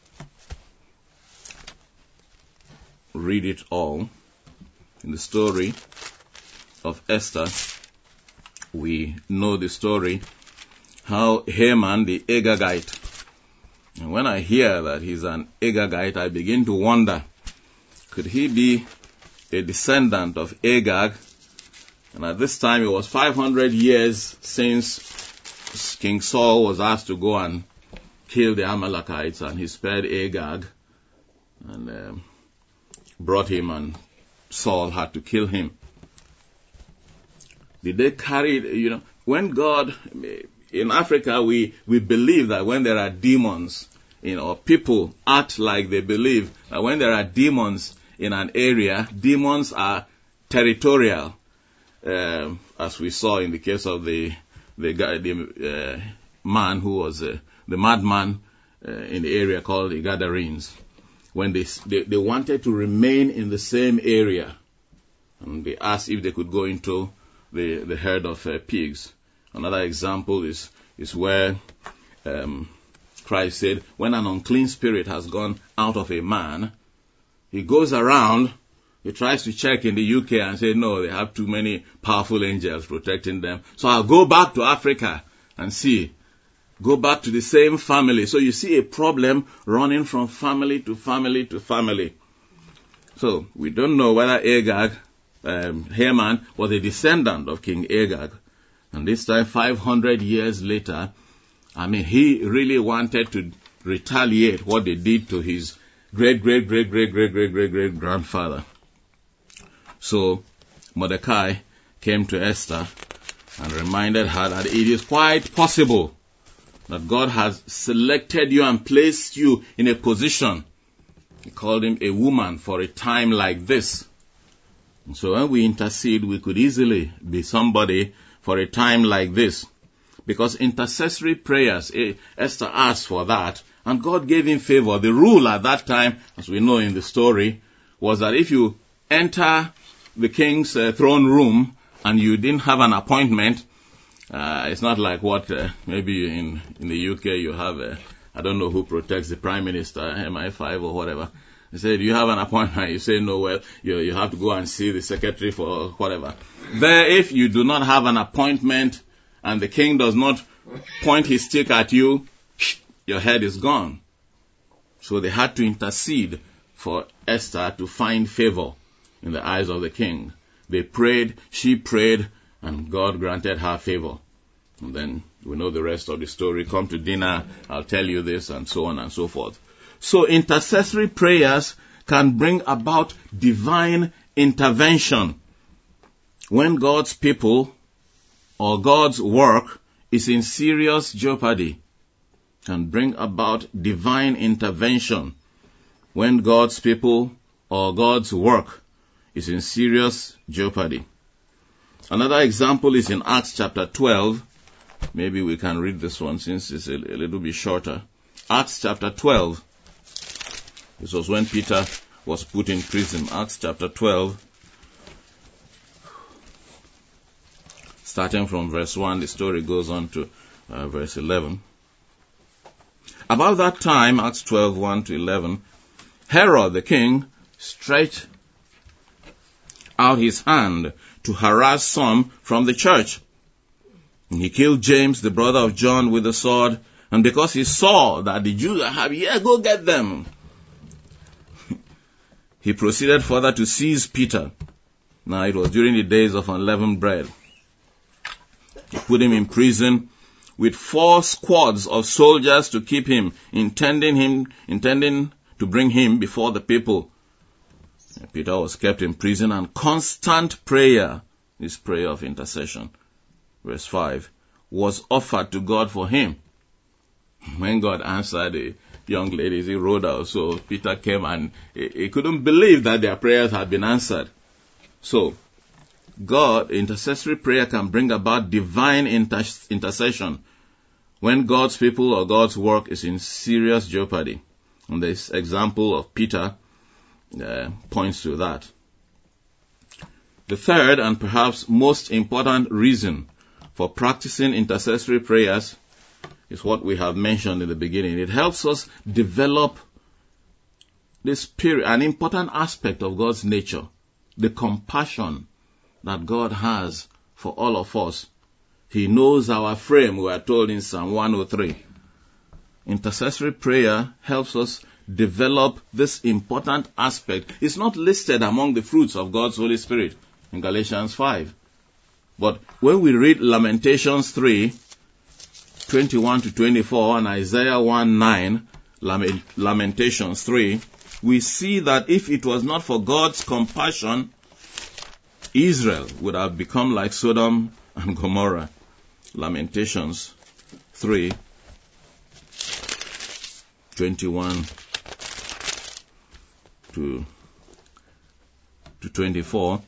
read it all. In the story of Esther, we know the story, how Haman the Agagite, and when I hear that he's an Agagite, I begin to wonder, could he be a descendant of Agag? And at this time, it was 500 years since King Saul was asked to go and kill the Amalekites, and he spared Agag and brought him, and Saul had to kill him. Did they carry, when God, in Africa, we believe that when there are demons, people act like they believe that when there are demons in an area, demons are territorial, as we saw in the case of the man who was the madman in the area called the Gadarenes. When they wanted to remain in the same area, and they asked if they could go into the herd of pigs. Another example is where Christ said, when an unclean spirit has gone out of a man, he goes around, he tries to check in the UK and say, no, they have too many powerful angels protecting them. So I'll go back to Africa and see. Go back to the same family. So you see a problem running from family to family to family. So we don't know whether Haman was a descendant of King Agag. And this time, 500 years later, he really wanted to retaliate what they did to his great-great-great-great-great-great-great-grandfather. So Mordecai came to Esther and reminded her that it is quite possible that God has selected you and placed you in a position. He called him a woman for a time like this. And so when we intercede, we could easily be somebody for a time like this. Because intercessory prayers, Esther asked for that, and God gave him favor. The rule at that time, as we know in the story, was that if you enter the king's throne room and you didn't have an appointment, it's not like what maybe in the UK you have, I don't know who protects the Prime Minister, MI5 or whatever. They say, do you have an appointment? You say, no, well, you have to go and see the secretary for whatever. There, if you do not have an appointment and the king does not point his stick at you, your head is gone. So they had to intercede for Esther to find favor in the eyes of the king. They prayed, she prayed, and God granted her favor. And then we know the rest of the story. Come to dinner, I'll tell you this, and so on and so forth. So intercessory prayers can bring about divine intervention when God's people or God's work is in serious jeopardy. Can bring about divine intervention when God's people or God's work is in serious jeopardy. Another example is in Acts chapter 12. Maybe we can read this one since it's a little bit shorter. Acts chapter 12. This was when Peter was put in prison. Acts chapter 12, starting from verse 1, the story goes on to verse 11. About that time, Acts 12, 1 to 11, Herod the king stretched out his hand to harass some from the church. And he killed James, the brother of John, with the sword, and because he saw that the Jews have, go get them, he proceeded further to seize Peter. Now it was during the days of unleavened bread. He put him in prison with 4 squads of soldiers to keep him, intending to bring him before the people. And Peter was kept in prison, and constant prayer, this prayer of intercession, verse 5, was offered to God for him. When God answered the young ladies, he rode out. So Peter came and he couldn't believe that their prayers had been answered. So God, intercessory prayer can bring about divine intercession when God's people or God's work is in serious jeopardy. And this example of Peter points to that. The third and perhaps most important reason for practicing intercessory prayers is what we have mentioned in the beginning. It helps us develop an important aspect of God's nature, the compassion that God has for all of us. He knows our frame, we are told in Psalm 103. Intercessory prayer helps us develop this important aspect. It's not listed among the fruits of God's Holy Spirit in Galatians 5. But when we read Lamentations 3, 21 to 24, and Isaiah 1:9, Lamentations 3, we see that if it was not for God's compassion, Israel would have become like Sodom and Gomorrah. Lamentations 3, 21 to 24.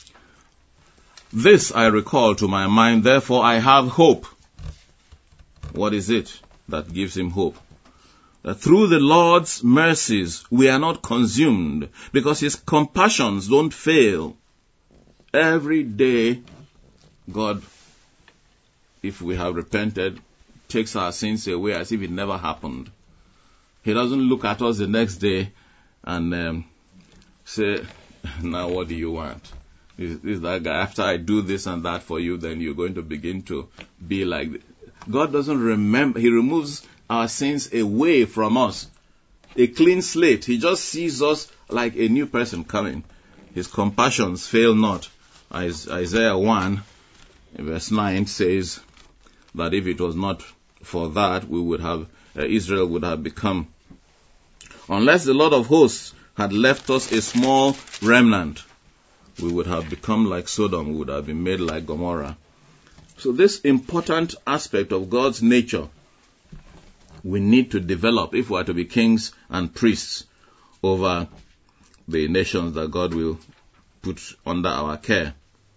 This I recall to my mind, therefore I have hope. What is it that gives him hope? That through the Lord's mercies we are not consumed, because his compassions don't fail. Every day, God, if we have repented, takes our sins away as if it never happened. He doesn't look at us the next day and say, now what do you want? Is that guy, after I do this and that for you, then you're going to begin to be like this. God doesn't remember. He removes our sins away from us. A clean slate. He just sees us like a new person coming. His compassions fail not. Isaiah 1, verse 9 says that if it was not for that, Israel would have become. Unless the Lord of hosts had left us a small remnant, we would have become like Sodom. We would have been made like Gomorrah. So this important aspect of God's nature we need to develop if we are to be kings and priests over the nations that God will put under our care.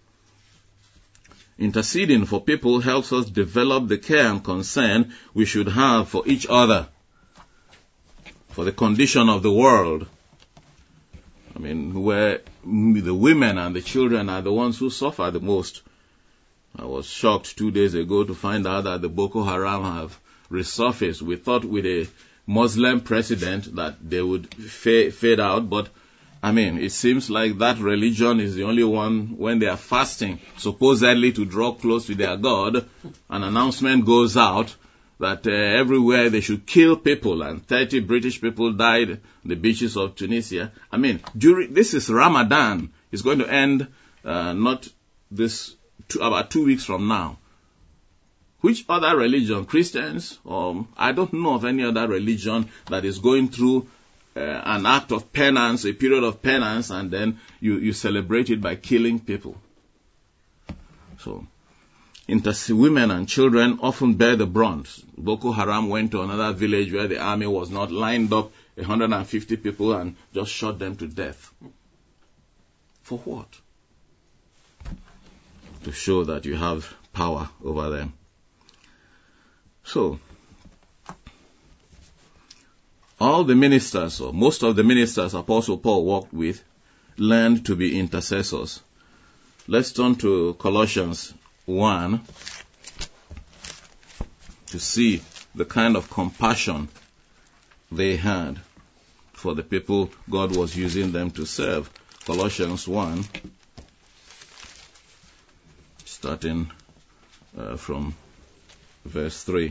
Interceding for people helps us develop the care and concern we should have for each other, for the condition of the world. I mean, where the women and the children are the ones who suffer the most. I was shocked 2 days ago to find out that the Boko Haram have resurfaced. We thought with a Muslim president that they would fade out, but I mean, it seems like that religion is the only one when they are fasting, supposedly to draw close to their God. An announcement goes out that everywhere they should kill people, and 30 British people died on the beaches of Tunisia. I mean, this is Ramadan. It's going to end about 2 weeks from now. Which other religion, Christians, I don't know of any other religion that is going through an act of penance, a period of penance, and then you celebrate it by killing people. So, women and children often bear the brunt. Boko Haram went to another village where the army was not, lined up 150 people and just shot them to death. For what? To show that you have power over them. So, All the ministers, or most of the ministers Apostle Paul walked with, learned to be intercessors. Let's turn to Colossians 1 to see the kind of compassion they had for the people God was using them to serve. Colossians 1, starting from verse 3.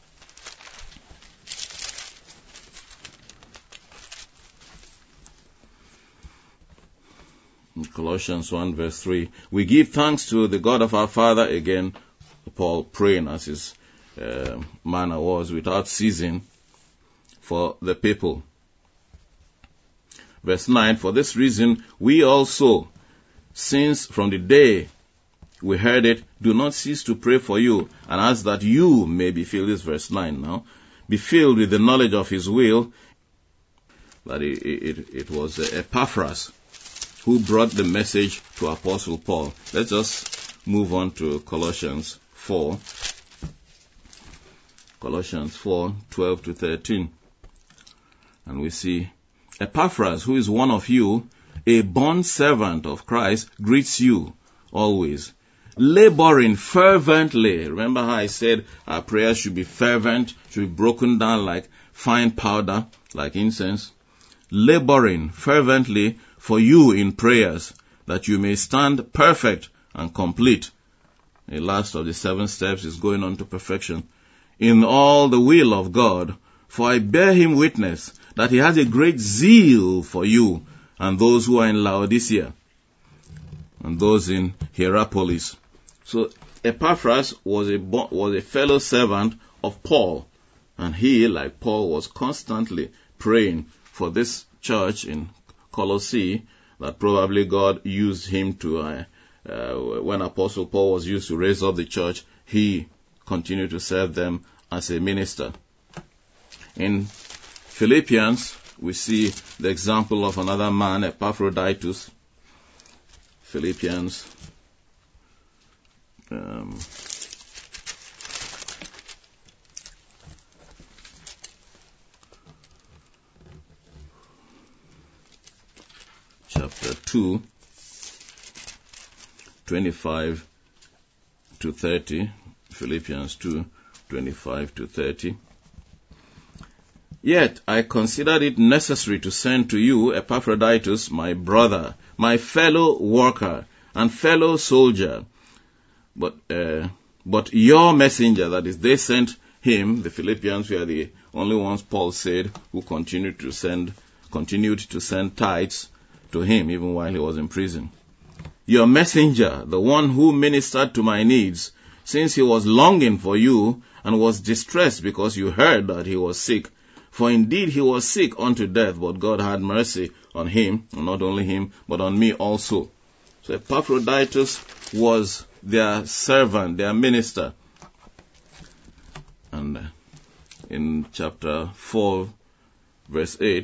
Colossians 1 verse 3. We give thanks to the God of our Father, again, Paul praying as his manner was, without ceasing, for the people. Verse 9, for this reason we also, since from the day we heard it, do not cease to pray for you, and ask that you may be filled, this verse 9 now, be filled with the knowledge of his will, that it was Epaphras who brought the message to Apostle Paul. Let's just move on to Colossians 4. Colossians 4, 12 to 13. And we see, Epaphras, who is one of you, a bond servant of Christ, greets you always, laboring fervently. Remember how I said our prayers should be fervent, should be broken down like fine powder, like incense. Laboring fervently for you in prayers, that you may stand perfect and complete. The last of the 7 steps is going on to perfection. In all the will of God, for I bear him witness that he has a great zeal for you and those who are in Laodicea and those in Hierapolis. So Epaphras was a fellow servant of Paul, and he, like Paul, was constantly praying for this church in Colossae, that probably God used him to, when Apostle Paul was used to raise up the church, he continued to serve them as a minister. In Philippians, we see the example of another man, Epaphroditus. Philippians chapter 2, 25 to 30. Philippians 2, 25 to 30. Yet I considered it necessary to send to you Epaphroditus, my brother, my fellow worker and fellow soldier. But your messenger, that is, they sent him. The Philippians were the only ones, Paul said, who continued to send tithes to him even while he was in prison. Your messenger, the one who ministered to my needs, since he was longing for you and was distressed because you heard that he was sick. For indeed he was sick unto death, but God had mercy on him, and not only him, but on me also. So Epaphroditus was their servant, their minister. And in chapter 4, verse 8,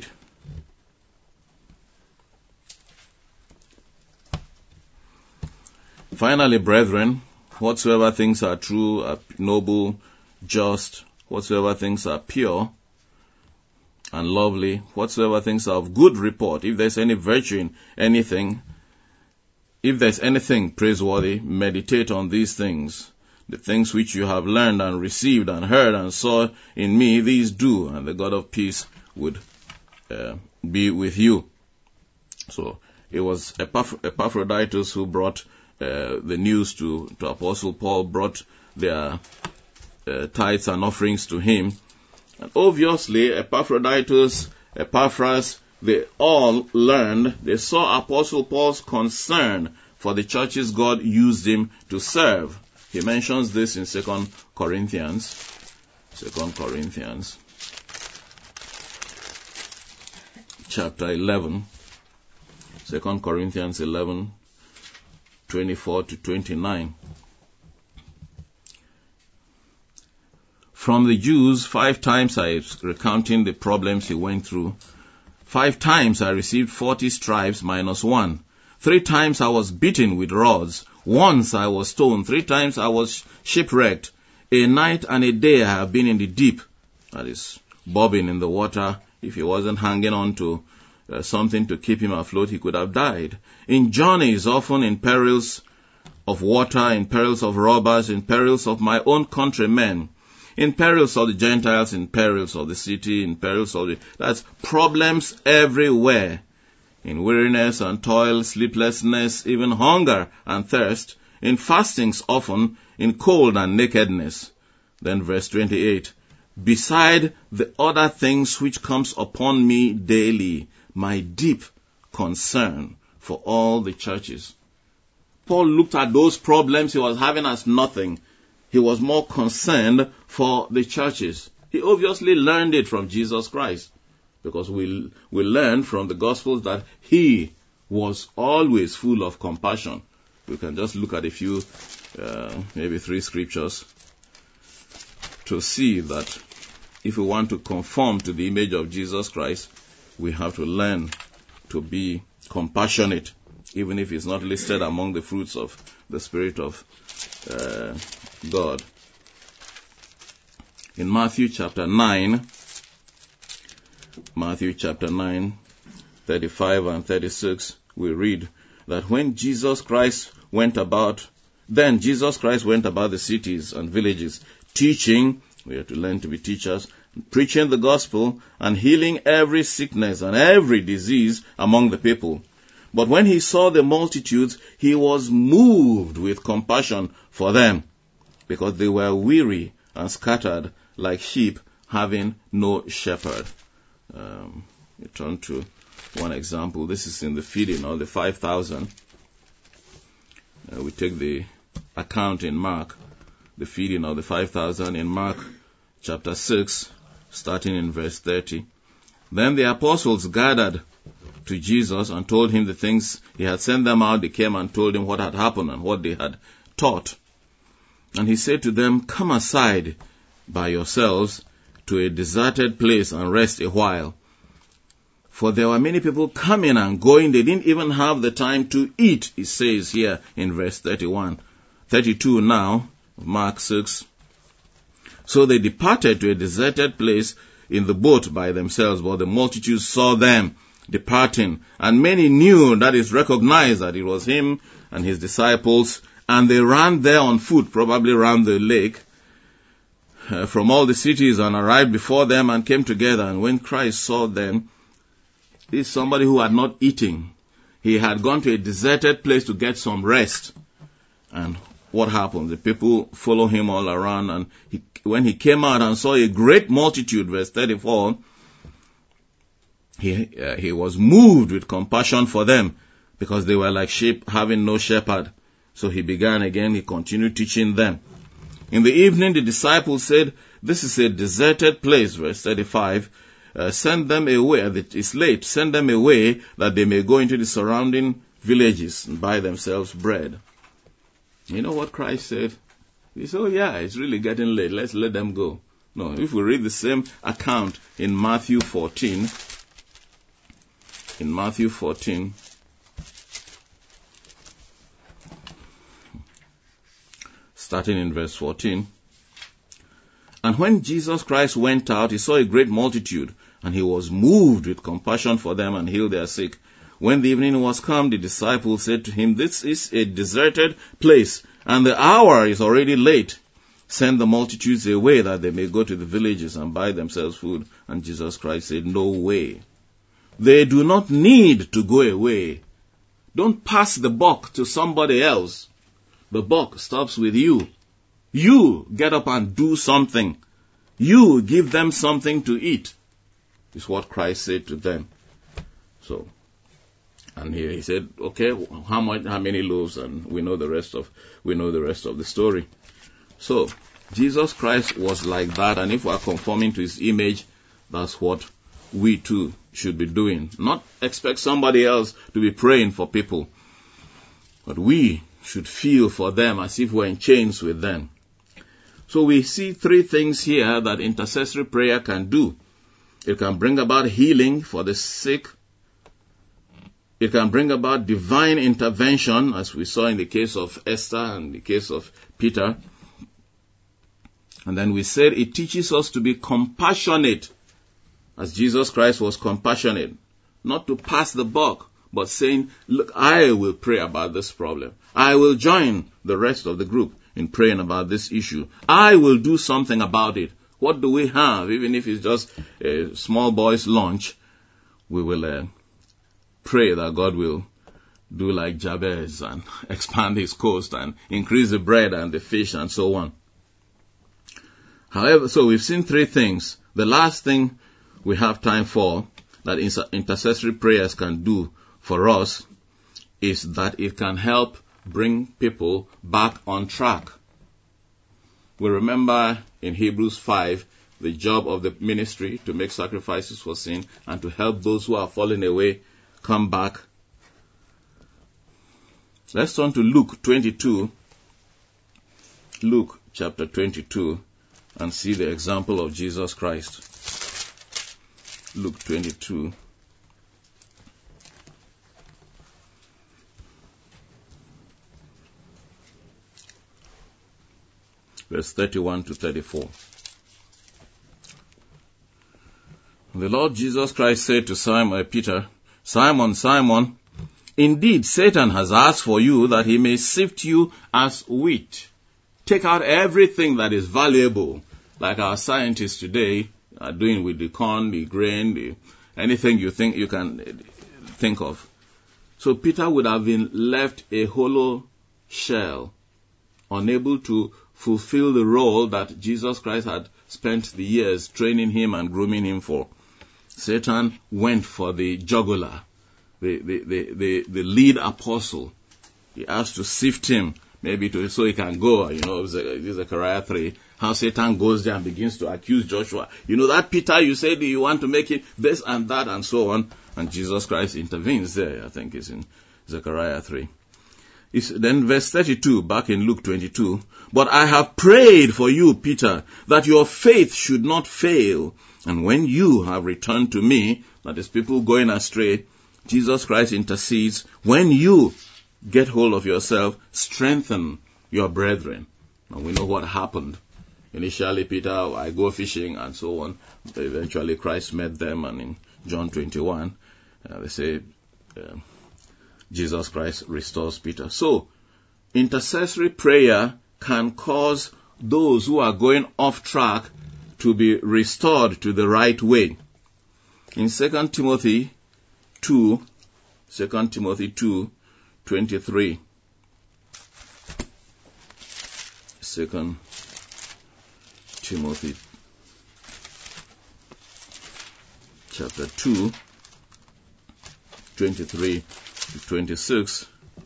finally, brethren, whatsoever things are true, are noble, just, whatsoever things are pure and lovely, whatsoever things are of good report, if there's any virtue in anything, if there's anything praiseworthy, meditate on these things. The things which you have learned and received and heard and saw in me, these do, and the God of peace would be with you. So it was Epaphroditus who brought the news to Apostle Paul, brought their tithes and offerings to him. And obviously, Epaphroditus, Epaphras, they all learned, they saw Apostle Paul's concern for the churches God used him to serve. He mentions this in 2 Corinthians chapter 11. 2 Corinthians 11, 24 to 29. From the Jews, 5 times I, recounting the problems he went through, 5 times I received 40 stripes minus 1. 3 times I was beaten with rods. Once I was stoned. 3 times I was shipwrecked. A night and a day I have been in the deep, that is, bobbing in the water, If he wasn't hanging on to something to keep him afloat, he could have died. In journeys, often in perils of water, in perils of robbers, in perils of my own countrymen, in perils of the Gentiles, in perils of the city, in perils of that's problems everywhere. In weariness and toil, sleeplessness, even hunger and thirst, in fastings often, in cold and nakedness. Then verse 28, beside the other things which comes upon me daily, my deep concern for all the churches. Paul looked at those problems he was having as nothing. He was more concerned for the churches. He obviously learned it from Jesus Christ, because we learn from the Gospels that he was always full of compassion. We can just look at a few, maybe 3 scriptures to see that if we want to conform to the image of Jesus Christ, we have to learn to be compassionate, even if it's not listed among the fruits of the Spirit of God. In Matthew chapter 9, 35 and 36, we read that when Jesus Christ went about the cities and villages, teaching, we have to learn to be teachers, preaching the gospel and healing every sickness and every disease among the people. But when he saw the multitudes, he was moved with compassion for them, because they were weary and scattered like sheep having no shepherd. We turn to one example. This is in the feeding of the 5,000. We take the account in Mark, the feeding of the 5,000 in Mark chapter 6, starting in verse 30. Then the apostles gathered to Jesus and told him the things he had sent them out. They came and told him what had happened and what they had taught. And he said to them, come aside by yourselves to a deserted place and rest a while. For there were many people coming and going. They didn't even have the time to eat, it says here in verse 32 now, Mark 6. So they departed to a deserted place in the boat by themselves, but the multitude saw them departing, and many knew, that is, recognized that it was him and his disciples, and they ran there on foot, probably around the lake, from all the cities, and arrived before them and came together. And when Christ saw them, this is somebody who had not eaten. He had gone to a deserted place to get some rest. And what happened? The people follow him all around, and when he came out and saw a great multitude, verse 34, he was moved with compassion for them, because they were like sheep having no shepherd. So he began again, he continued teaching them. In the evening, the disciples said, this is a deserted place, verse 35, send them away, it's late, send them away that they may go into the surrounding villages and buy themselves bread. You know what Christ said? He said, oh yeah, it's really getting late, let's let them go. No, if we read the same account in Matthew 14, starting in verse 14. And when Jesus Christ went out, he saw a great multitude, and he was moved with compassion for them and healed their sick. When the evening was come, the disciples said to him, this is a deserted place, and the hour is already late. Send the multitudes away that they may go to the villages and buy themselves food. And Jesus Christ said, no way. They do not need to go away. Don't pass the buck to somebody else. The buck stops with you. You get up and do something. You give them something to eat, is what Christ said to them. So, and here he said, okay, how many loaves? And we know the rest of the story. So, Jesus Christ was like that, and if we are conforming to his image, that's what we too should be doing. Not expect somebody else to be praying for people, but we should feel for them as if we're in chains with them. So we see 3 things here that intercessory prayer can do. It can bring about healing for the sick. It can bring about divine intervention, as we saw in the case of Esther and the case of Peter. And then we said it teaches us to be compassionate as Jesus Christ was compassionate, not to pass the buck, but saying, look, I will pray about this problem. I will join the rest of the group in praying about this issue. I will do something about it. What do we have? Even if it's just a small boy's lunch, we will pray that God will do like Jabez and expand his coast and increase the bread and the fish and so on. However, so we've seen three things. The last thing we have time for that intercessory prayers can do for us is that it can help bring people back on track. We remember in Hebrews 5 the job of the ministry to make sacrifices for sin and to help those who are falling away come back. Let's turn to Luke 22. Luke chapter 22 and see the example of Jesus Christ. Luke 22. Verse 31 to 34. The Lord Jesus Christ said to Peter, Simon, Simon, indeed Satan has asked for you that he may sift you as wheat. Take out everything that is valuable, like our scientists today are doing with the corn, the grain, anything you think you can think of. So Peter would have been left a hollow shell, unable to fulfill the role that Jesus Christ had spent the years training him and grooming him for. Satan went for the jugular, the lead apostle. He asked to sift him, maybe so he can go. Zechariah 3, how Satan goes there and begins to accuse Joshua. That Peter, you said you want to make it this and that and so on. And Jesus Christ intervenes there. I think it's in Zechariah 3. Then verse 32, back in Luke 22, but I have prayed for you, Peter, that your faith should not fail. And when you have returned to me, that is people going astray, Jesus Christ intercedes. When you get hold of yourself, strengthen your brethren. Now we know what happened. Initially, Peter, I go fishing and so on. Eventually, Christ met them, and in John 21, they say, Jesus Christ restores Peter. So, intercessory prayer can cause those who are going off track to be restored to the right way. In 2 Timothy 2:23. 2 Timothy chapter 2, 23 to 26.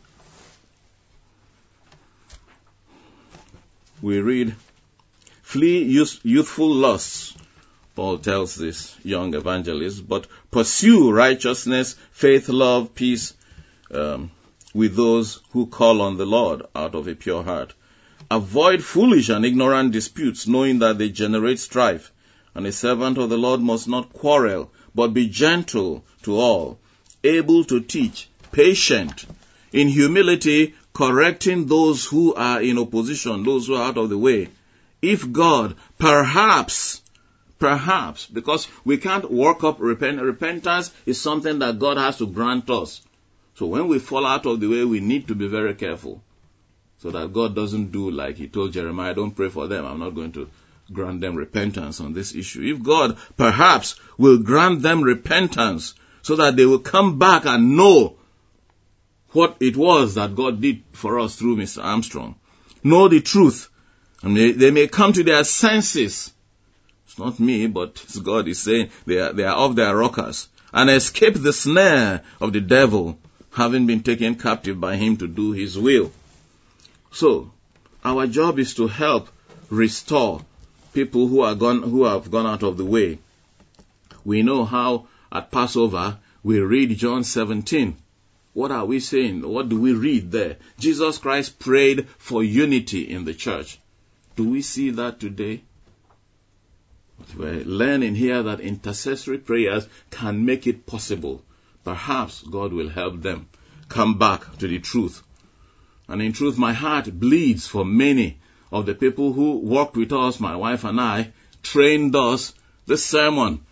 We read, flee youthful lusts, Paul tells this young evangelist, but pursue righteousness, faith, love, peace with those who call on the Lord out of a pure heart. Avoid foolish and ignorant disputes, knowing that they generate strife. And a servant of the Lord must not quarrel, but be gentle to all, able to teach, patient, in humility, correcting those who are in opposition, those who are out of the way. If God, perhaps, because we can't work up repentance is something that God has to grant us. So when we fall out of the way, we need to be very careful, so that God doesn't do like he told Jeremiah, don't pray for them, I'm not going to grant them repentance on this issue. If God perhaps will grant them repentance so that they will come back and know what it was that God did for us through Mr. Armstrong, know the truth, and they may come to their senses. It's not me, but God is saying they are off their rockers, and escape the snare of the devil, having been taken captive by him to do his will. So, our job is to help restore people who have gone out of the way. We know how at Passover we read John 17. What are we saying? What do we read there? Jesus Christ prayed for unity in the church. Do we see that today? We're learning here that intercessory prayers can make it possible. Perhaps God will help them come back to the truth. And in truth, my heart bleeds for many of the people who worked with us, my wife and I, trained us. This sermon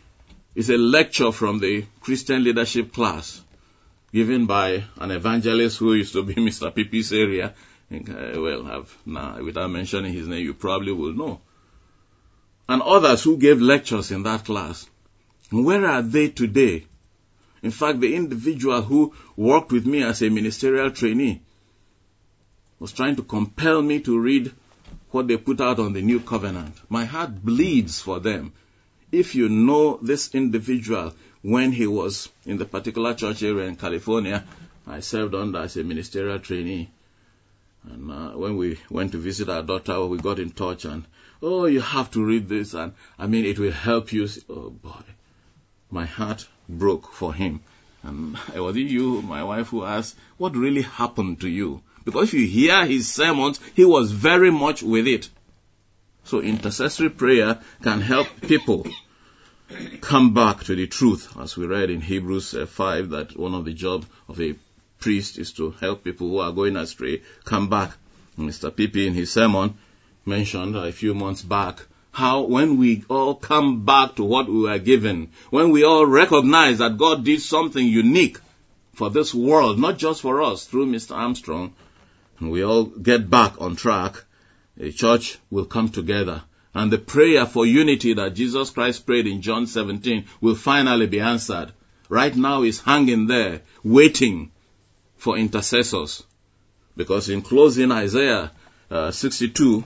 It's a lecture from the Christian leadership class given by an evangelist who used to be Mr. Pipi's area. Without mentioning his name, you probably will know. And others who gave lectures in that class. Where are they today? In fact, the individual who worked with me as a ministerial trainee was trying to compel me to read what they put out on the New Covenant. My heart bleeds for them. If you know this individual, when he was in the particular church area in California, I served under as a ministerial trainee. And when we went to visit our daughter, we got in touch and, you have to read this. And it will help you. Oh boy, my heart broke for him. And was it you, my wife, who asked, what really happened to you? Because if you hear his sermons, he was very much with it. So intercessory prayer can help people come back to the truth. As we read in Hebrews 5, that one of the jobs of a priest is to help people who are going astray come back. Mr. Pipi in his sermon mentioned a few months back how when we all come back to what we were given, when we all recognize that God did something unique for this world, not just for us, through Mr. Armstrong, and we all get back on track, a church will come together. And the prayer for unity that Jesus Christ prayed in John 17 will finally be answered. Right now is hanging there, waiting for intercessors. Because in closing, Isaiah 62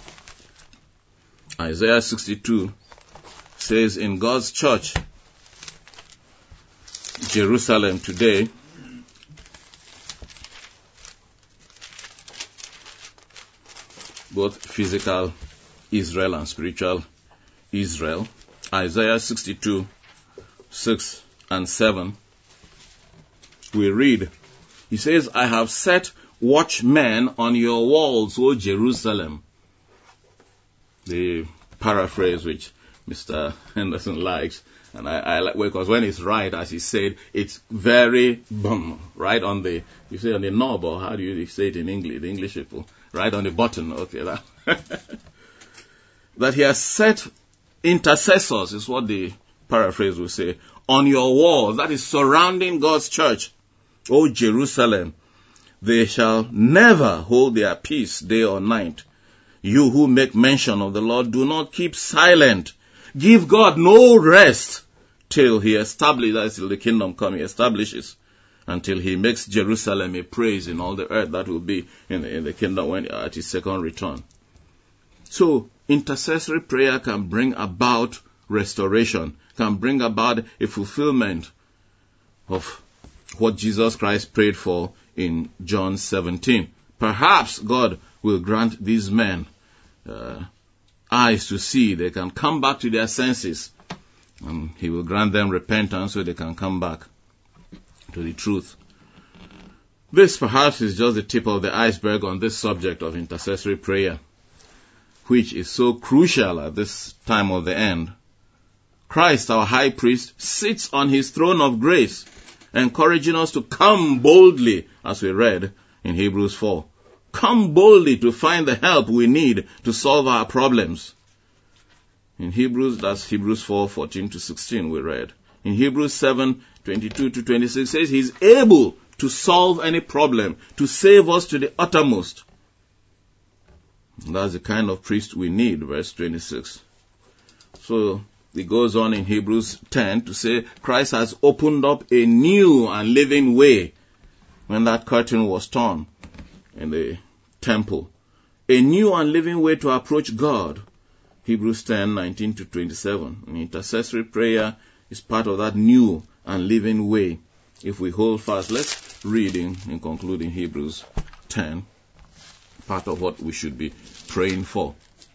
says, in God's church, Jerusalem today, both physical Israel and spiritual Israel, Isaiah 62, 6 and 7, we read, he says, I have set watchmen on your walls, O Jerusalem. The paraphrase which Mr. Henderson likes, and I like, because when it's right, as he said, it's very right on the, you say on the knob, or how do you say it in English, the English people, right on the button, okay, that he has set intercessors, is what the paraphrase will say, on your walls, that is surrounding God's church. O Jerusalem, they shall never hold their peace day or night. You who make mention of the Lord, do not keep silent. Give God no rest till he establishes, that is till the kingdom come, he establishes, until he makes Jerusalem a praise in all the earth. That will be in the kingdom when at his second return. So, intercessory prayer can bring about restoration, can bring about a fulfillment of what Jesus Christ prayed for in John 17. Perhaps God will grant these men eyes to see. They can come back to their senses. And he will grant them repentance so they can come back to the truth. This perhaps is just the tip of the iceberg on this subject of intercessory prayer, which is so crucial at this time of the end. Christ, our high priest, sits on his throne of grace, encouraging us to come boldly, as we read in Hebrews 4. Come boldly to find the help we need to solve our problems. In Hebrews, that's Hebrews 4, 14 to 16 we read. In Hebrews 7, 22 to 26 says he's able to solve any problem, to save us to the uttermost. And that's the kind of priest we need, verse 26. So it goes on in Hebrews 10 to say Christ has opened up a new and living way when that curtain was torn in the temple. A new and living way to approach God. Hebrews 10, 19 to 27. And intercessory prayer is part of that new and living way. If we hold fast, let's read in concluding Hebrews 10, part of what we should be praying for.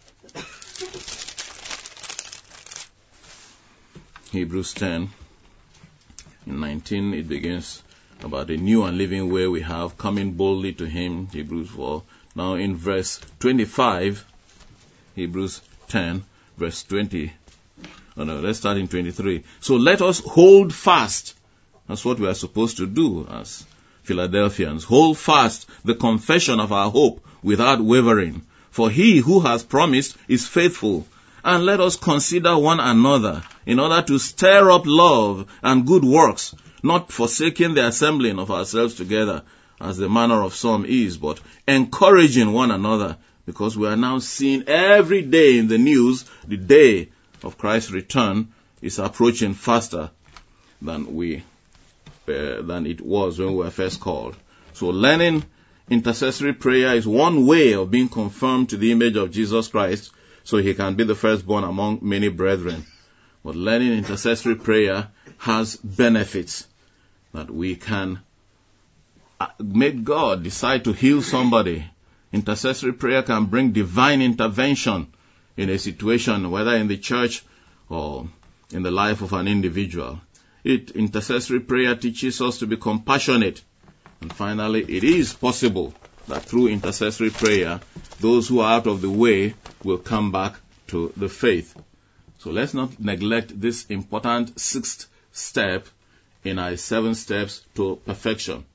Hebrews 10, in 19, it begins about a new and living way we have, coming boldly to him, Hebrews 4. Now in verse 25, Hebrews 10, verse 20. Oh no, let's start in 23. So let us hold fast. That's what we are supposed to do as Philadelphians. Hold fast the confession of our hope without wavering. For he who has promised is faithful. And let us consider one another in order to stir up love and good works, not forsaking the assembling of ourselves together, as the manner of some is, but encouraging one another, because we are now seeing every day in the news the day of Christ's return is approaching faster than it was when we were first called. So learning intercessory prayer is one way of being conformed to the image of Jesus Christ, so he can be the firstborn among many brethren. But learning intercessory prayer has benefits, that we can make God decide to heal somebody. Intercessory prayer can bring divine intervention in a situation, whether in the church or in the life of an individual. Intercessory prayer teaches us to be compassionate. And finally, it is possible that through intercessory prayer, those who are out of the way will come back to the faith. So let's not neglect this important sixth step in our 7 steps to perfection.